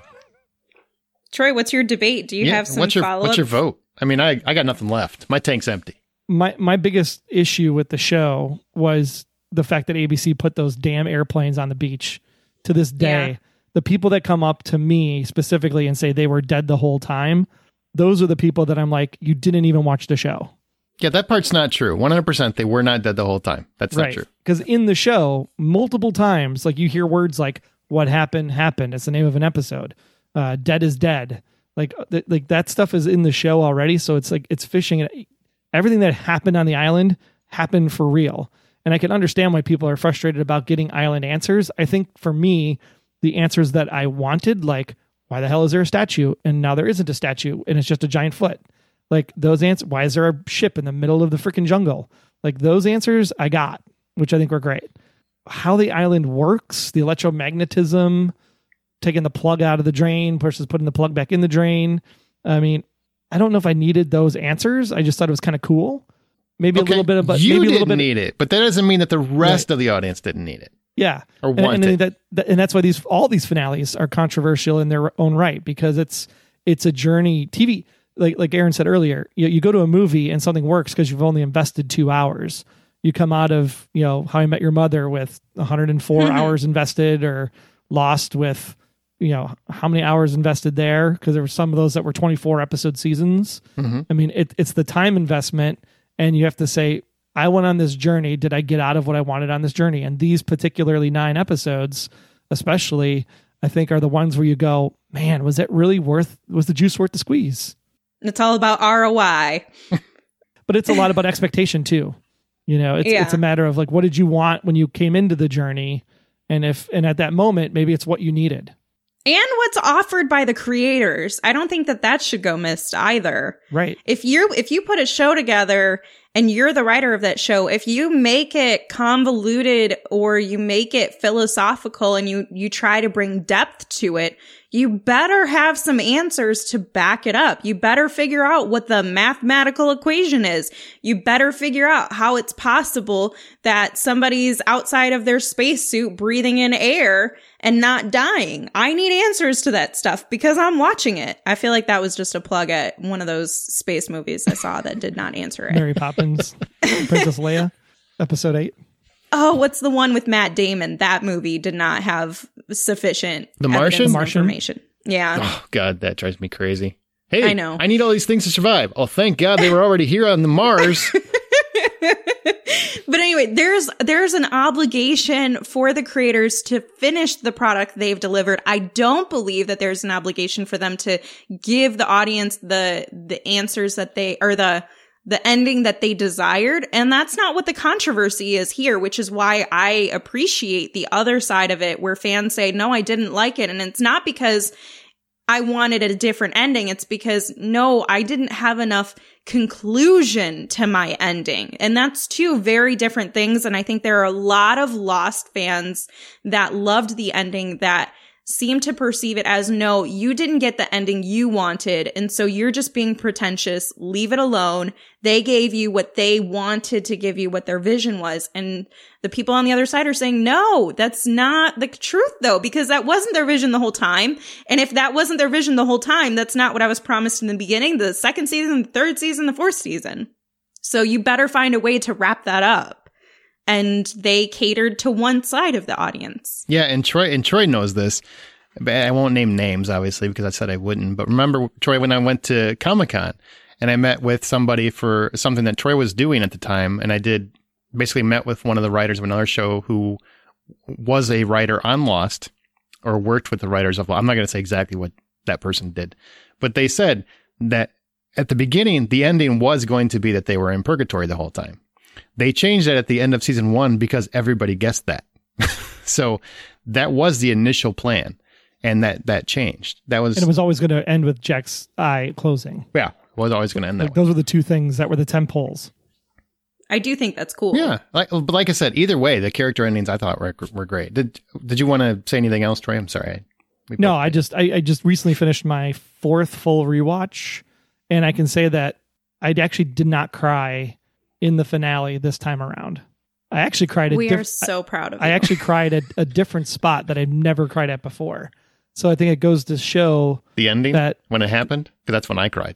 Troy, what's your debate? Do you have some follow-up? What's your vote? I mean, I got nothing left. My tank's empty. My biggest issue with the show was the fact that ABC put those damn airplanes on the beach. To this day, Yeah. the people that come up to me specifically and say they were dead the whole time, those are the people that I'm like, you didn't even watch the show. Yeah, that part's not true. 100%, they were not dead the whole time. That's not true. Because in the show, multiple times, like, you hear words like, what happened, happened. It's the name of an episode. Dead is dead. Like that stuff is in the show already. So it's like, it's fishing. Everything that happened on the island happened for real. And I can understand why people are frustrated about getting island answers. I think for me, the answers that I wanted, like, why the hell is there a statue? And now there isn't a statue and it's just a giant foot. Like, those answers, why is there a ship in the middle of the freaking jungle? Like, those answers I got, which I think were great. How the island works, the electromagnetism, taking the plug out of the drain versus putting the plug back in the drain. I mean, I don't know if I needed those answers. I just thought it was kind of cool. Maybe a little bit of, you maybe a little didn't bit need it, but that doesn't mean that the rest of the audience didn't need it. Yeah, or want and it. And that's why all these finales are controversial in their own right, because it's a journey. TV, like Aaron said earlier, you go to a movie and something works because you've only invested 2 hours. You come out of How I Met Your Mother with 104 hours invested, or Lost with how many hours invested there, because there were some of those that were 24 episode seasons. Mm-hmm. I mean, it's the time investment, and you have to say, I went on this journey. Did I get out of what I wanted on this journey? And these particularly 9 episodes, especially, I think are the ones where you go, man, was the juice worth the squeeze? It's all about ROI. But it's a lot about expectation too. It's a matter of, like, what did you want when you came into the journey? And at that moment, maybe it's what you needed. And what's offered by the creators. I don't think that should go missed either. Right. If you put a show together and you're the writer of that show, if you make it convoluted or you make it philosophical and you try to bring depth to it, you better have some answers to back it up. You better figure out what the mathematical equation is. You better figure out how it's possible that somebody's outside of their spacesuit breathing in air and not dying. I need answers to that stuff because I'm watching it. I feel like that was just a plug at one of those space movies I saw that did not answer it. Mary Poppins, Princess Leia, episode 8. Oh, what's the one with Matt Damon? That movie did not have sufficient The Martian? information. Yeah. Oh, God, that drives me crazy. Hey, I know. I need all these things to survive. Oh, thank God they were already here on the Mars. But anyway, there's an obligation for the creators to finish the product they've delivered. I don't believe that there's an obligation for them to give the audience the answers that the ending that they desired. And that's not what the controversy is here, which is why I appreciate the other side of it, where fans say, no, I didn't like it. And it's not because I wanted a different ending. It's because, no, I didn't have enough conclusion to my ending. And that's 2 very different things. And I think there are a lot of Lost fans that loved the ending that seem to perceive it as, no, you didn't get the ending you wanted, and so you're just being pretentious. Leave it alone. They gave you what they wanted to give you, what their vision was. And the people on the other side are saying, no, that's not the truth, though, because that wasn't their vision the whole time. And if that wasn't their vision the whole time, that's not what I was promised in the beginning, the 2nd season, the 3rd season, the 4th season. So you better find a way to wrap that up. And they catered to one side of the audience. Yeah, and Troy knows this. I won't name names, obviously, because I said I wouldn't. But remember, Troy, when I went to Comic-Con and I met with somebody for something that Troy was doing at the time. And I basically met with one of the writers of another show who was a writer on Lost, or worked with the writers of Lost. I'm not going to say exactly what that person did, but they said that at the beginning, the ending was going to be that they were in purgatory the whole time. They changed that at the end of season 1 because everybody guessed that. So that was the initial plan, and that changed. And it was always going to end with Jack's eye closing. Yeah, it was always going to end that way. Those were the two things that were the 10 poles. I do think that's cool. Yeah, like I said, either way, the character endings I thought were great. Did you want to say anything else, Troy? I'm sorry. No, I just recently finished my 4th full rewatch, and I can say that I actually did not cry in the finale this time around. I actually cried. We are so proud of you. I actually cried at a different spot that I've never cried at before. So I think it goes to show the ending that when it happened, because that's when I cried.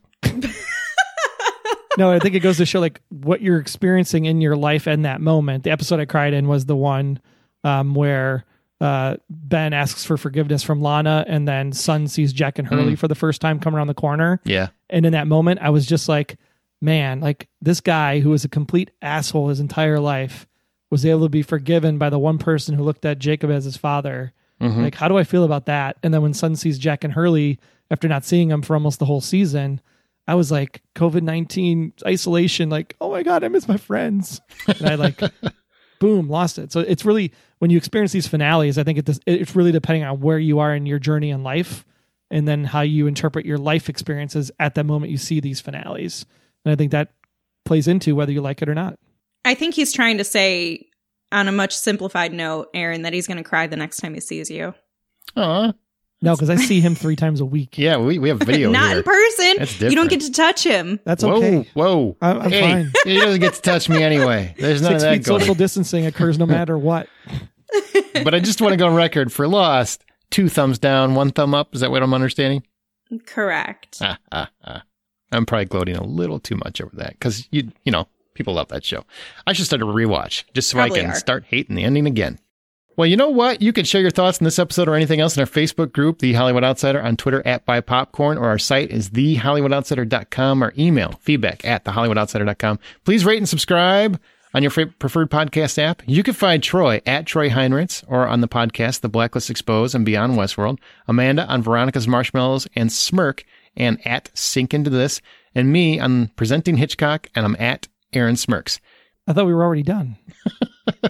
No, I think it goes to show like what you're experiencing in your life in that moment. The episode I cried in was the one where Ben asks for forgiveness from Lana, and then Sun sees Jack and Hurley for the first time come around the corner. Yeah. And in that moment, I was just like, man, like this guy who was a complete asshole his entire life was able to be forgiven by the one person who looked at Jacob as his father. Mm-hmm. Like, how do I feel about that? And then when Sun sees Jack and Hurley after not seeing him for almost the whole season, I was like, COVID-19 isolation, like, oh my God, I miss my friends. And I like, boom, lost it. So it's really, when you experience these finales, I think it's really depending on where you are in your journey in life, and then how you interpret your life experiences at the moment you see these finales. And I think that plays into whether you like it or not. I think he's trying to say, on a much simplified note, Aaron, that he's going to cry the next time he sees you. Aw. No, because I see him 3 times a week. Yeah, we have video Not here. in person. That's different. You don't get to touch him. That's okay. Whoa. I'm fine. He doesn't get to touch me anyway. There's none 6 of that feet going. social distancing occurs no matter what. But I just want to go on record for Lost. 2 thumbs down, 1 thumb up. Is that what I'm understanding? Correct. I'm probably gloating a little too much over that because you know people love that show. I should start a rewatch just so Probably I can are. start hating the ending again. Well, you know what? You can share your thoughts on this episode or anything else in our Facebook group, The Hollywood Outsider, on Twitter @BuyPopcorn, or our site is TheHollywoodOutsider.com, or email feedback@TheHollywoodOutsider.com. Please rate and subscribe on your preferred podcast app. You can find Troy at Troy Heinrichs, or on the podcast, The Blacklist Exposed and Beyond Westworld, Amanda on Veronica's Marshmallows and Smirk, and at Sink Into This, and me on Presenting Hitchcock, and I'm at Aaron Smirks. I thought we were already done.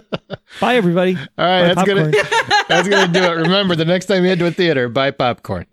Bye, everybody. All right, Buy that's gonna do it. Remember, the next time you head to a theater, buy popcorn.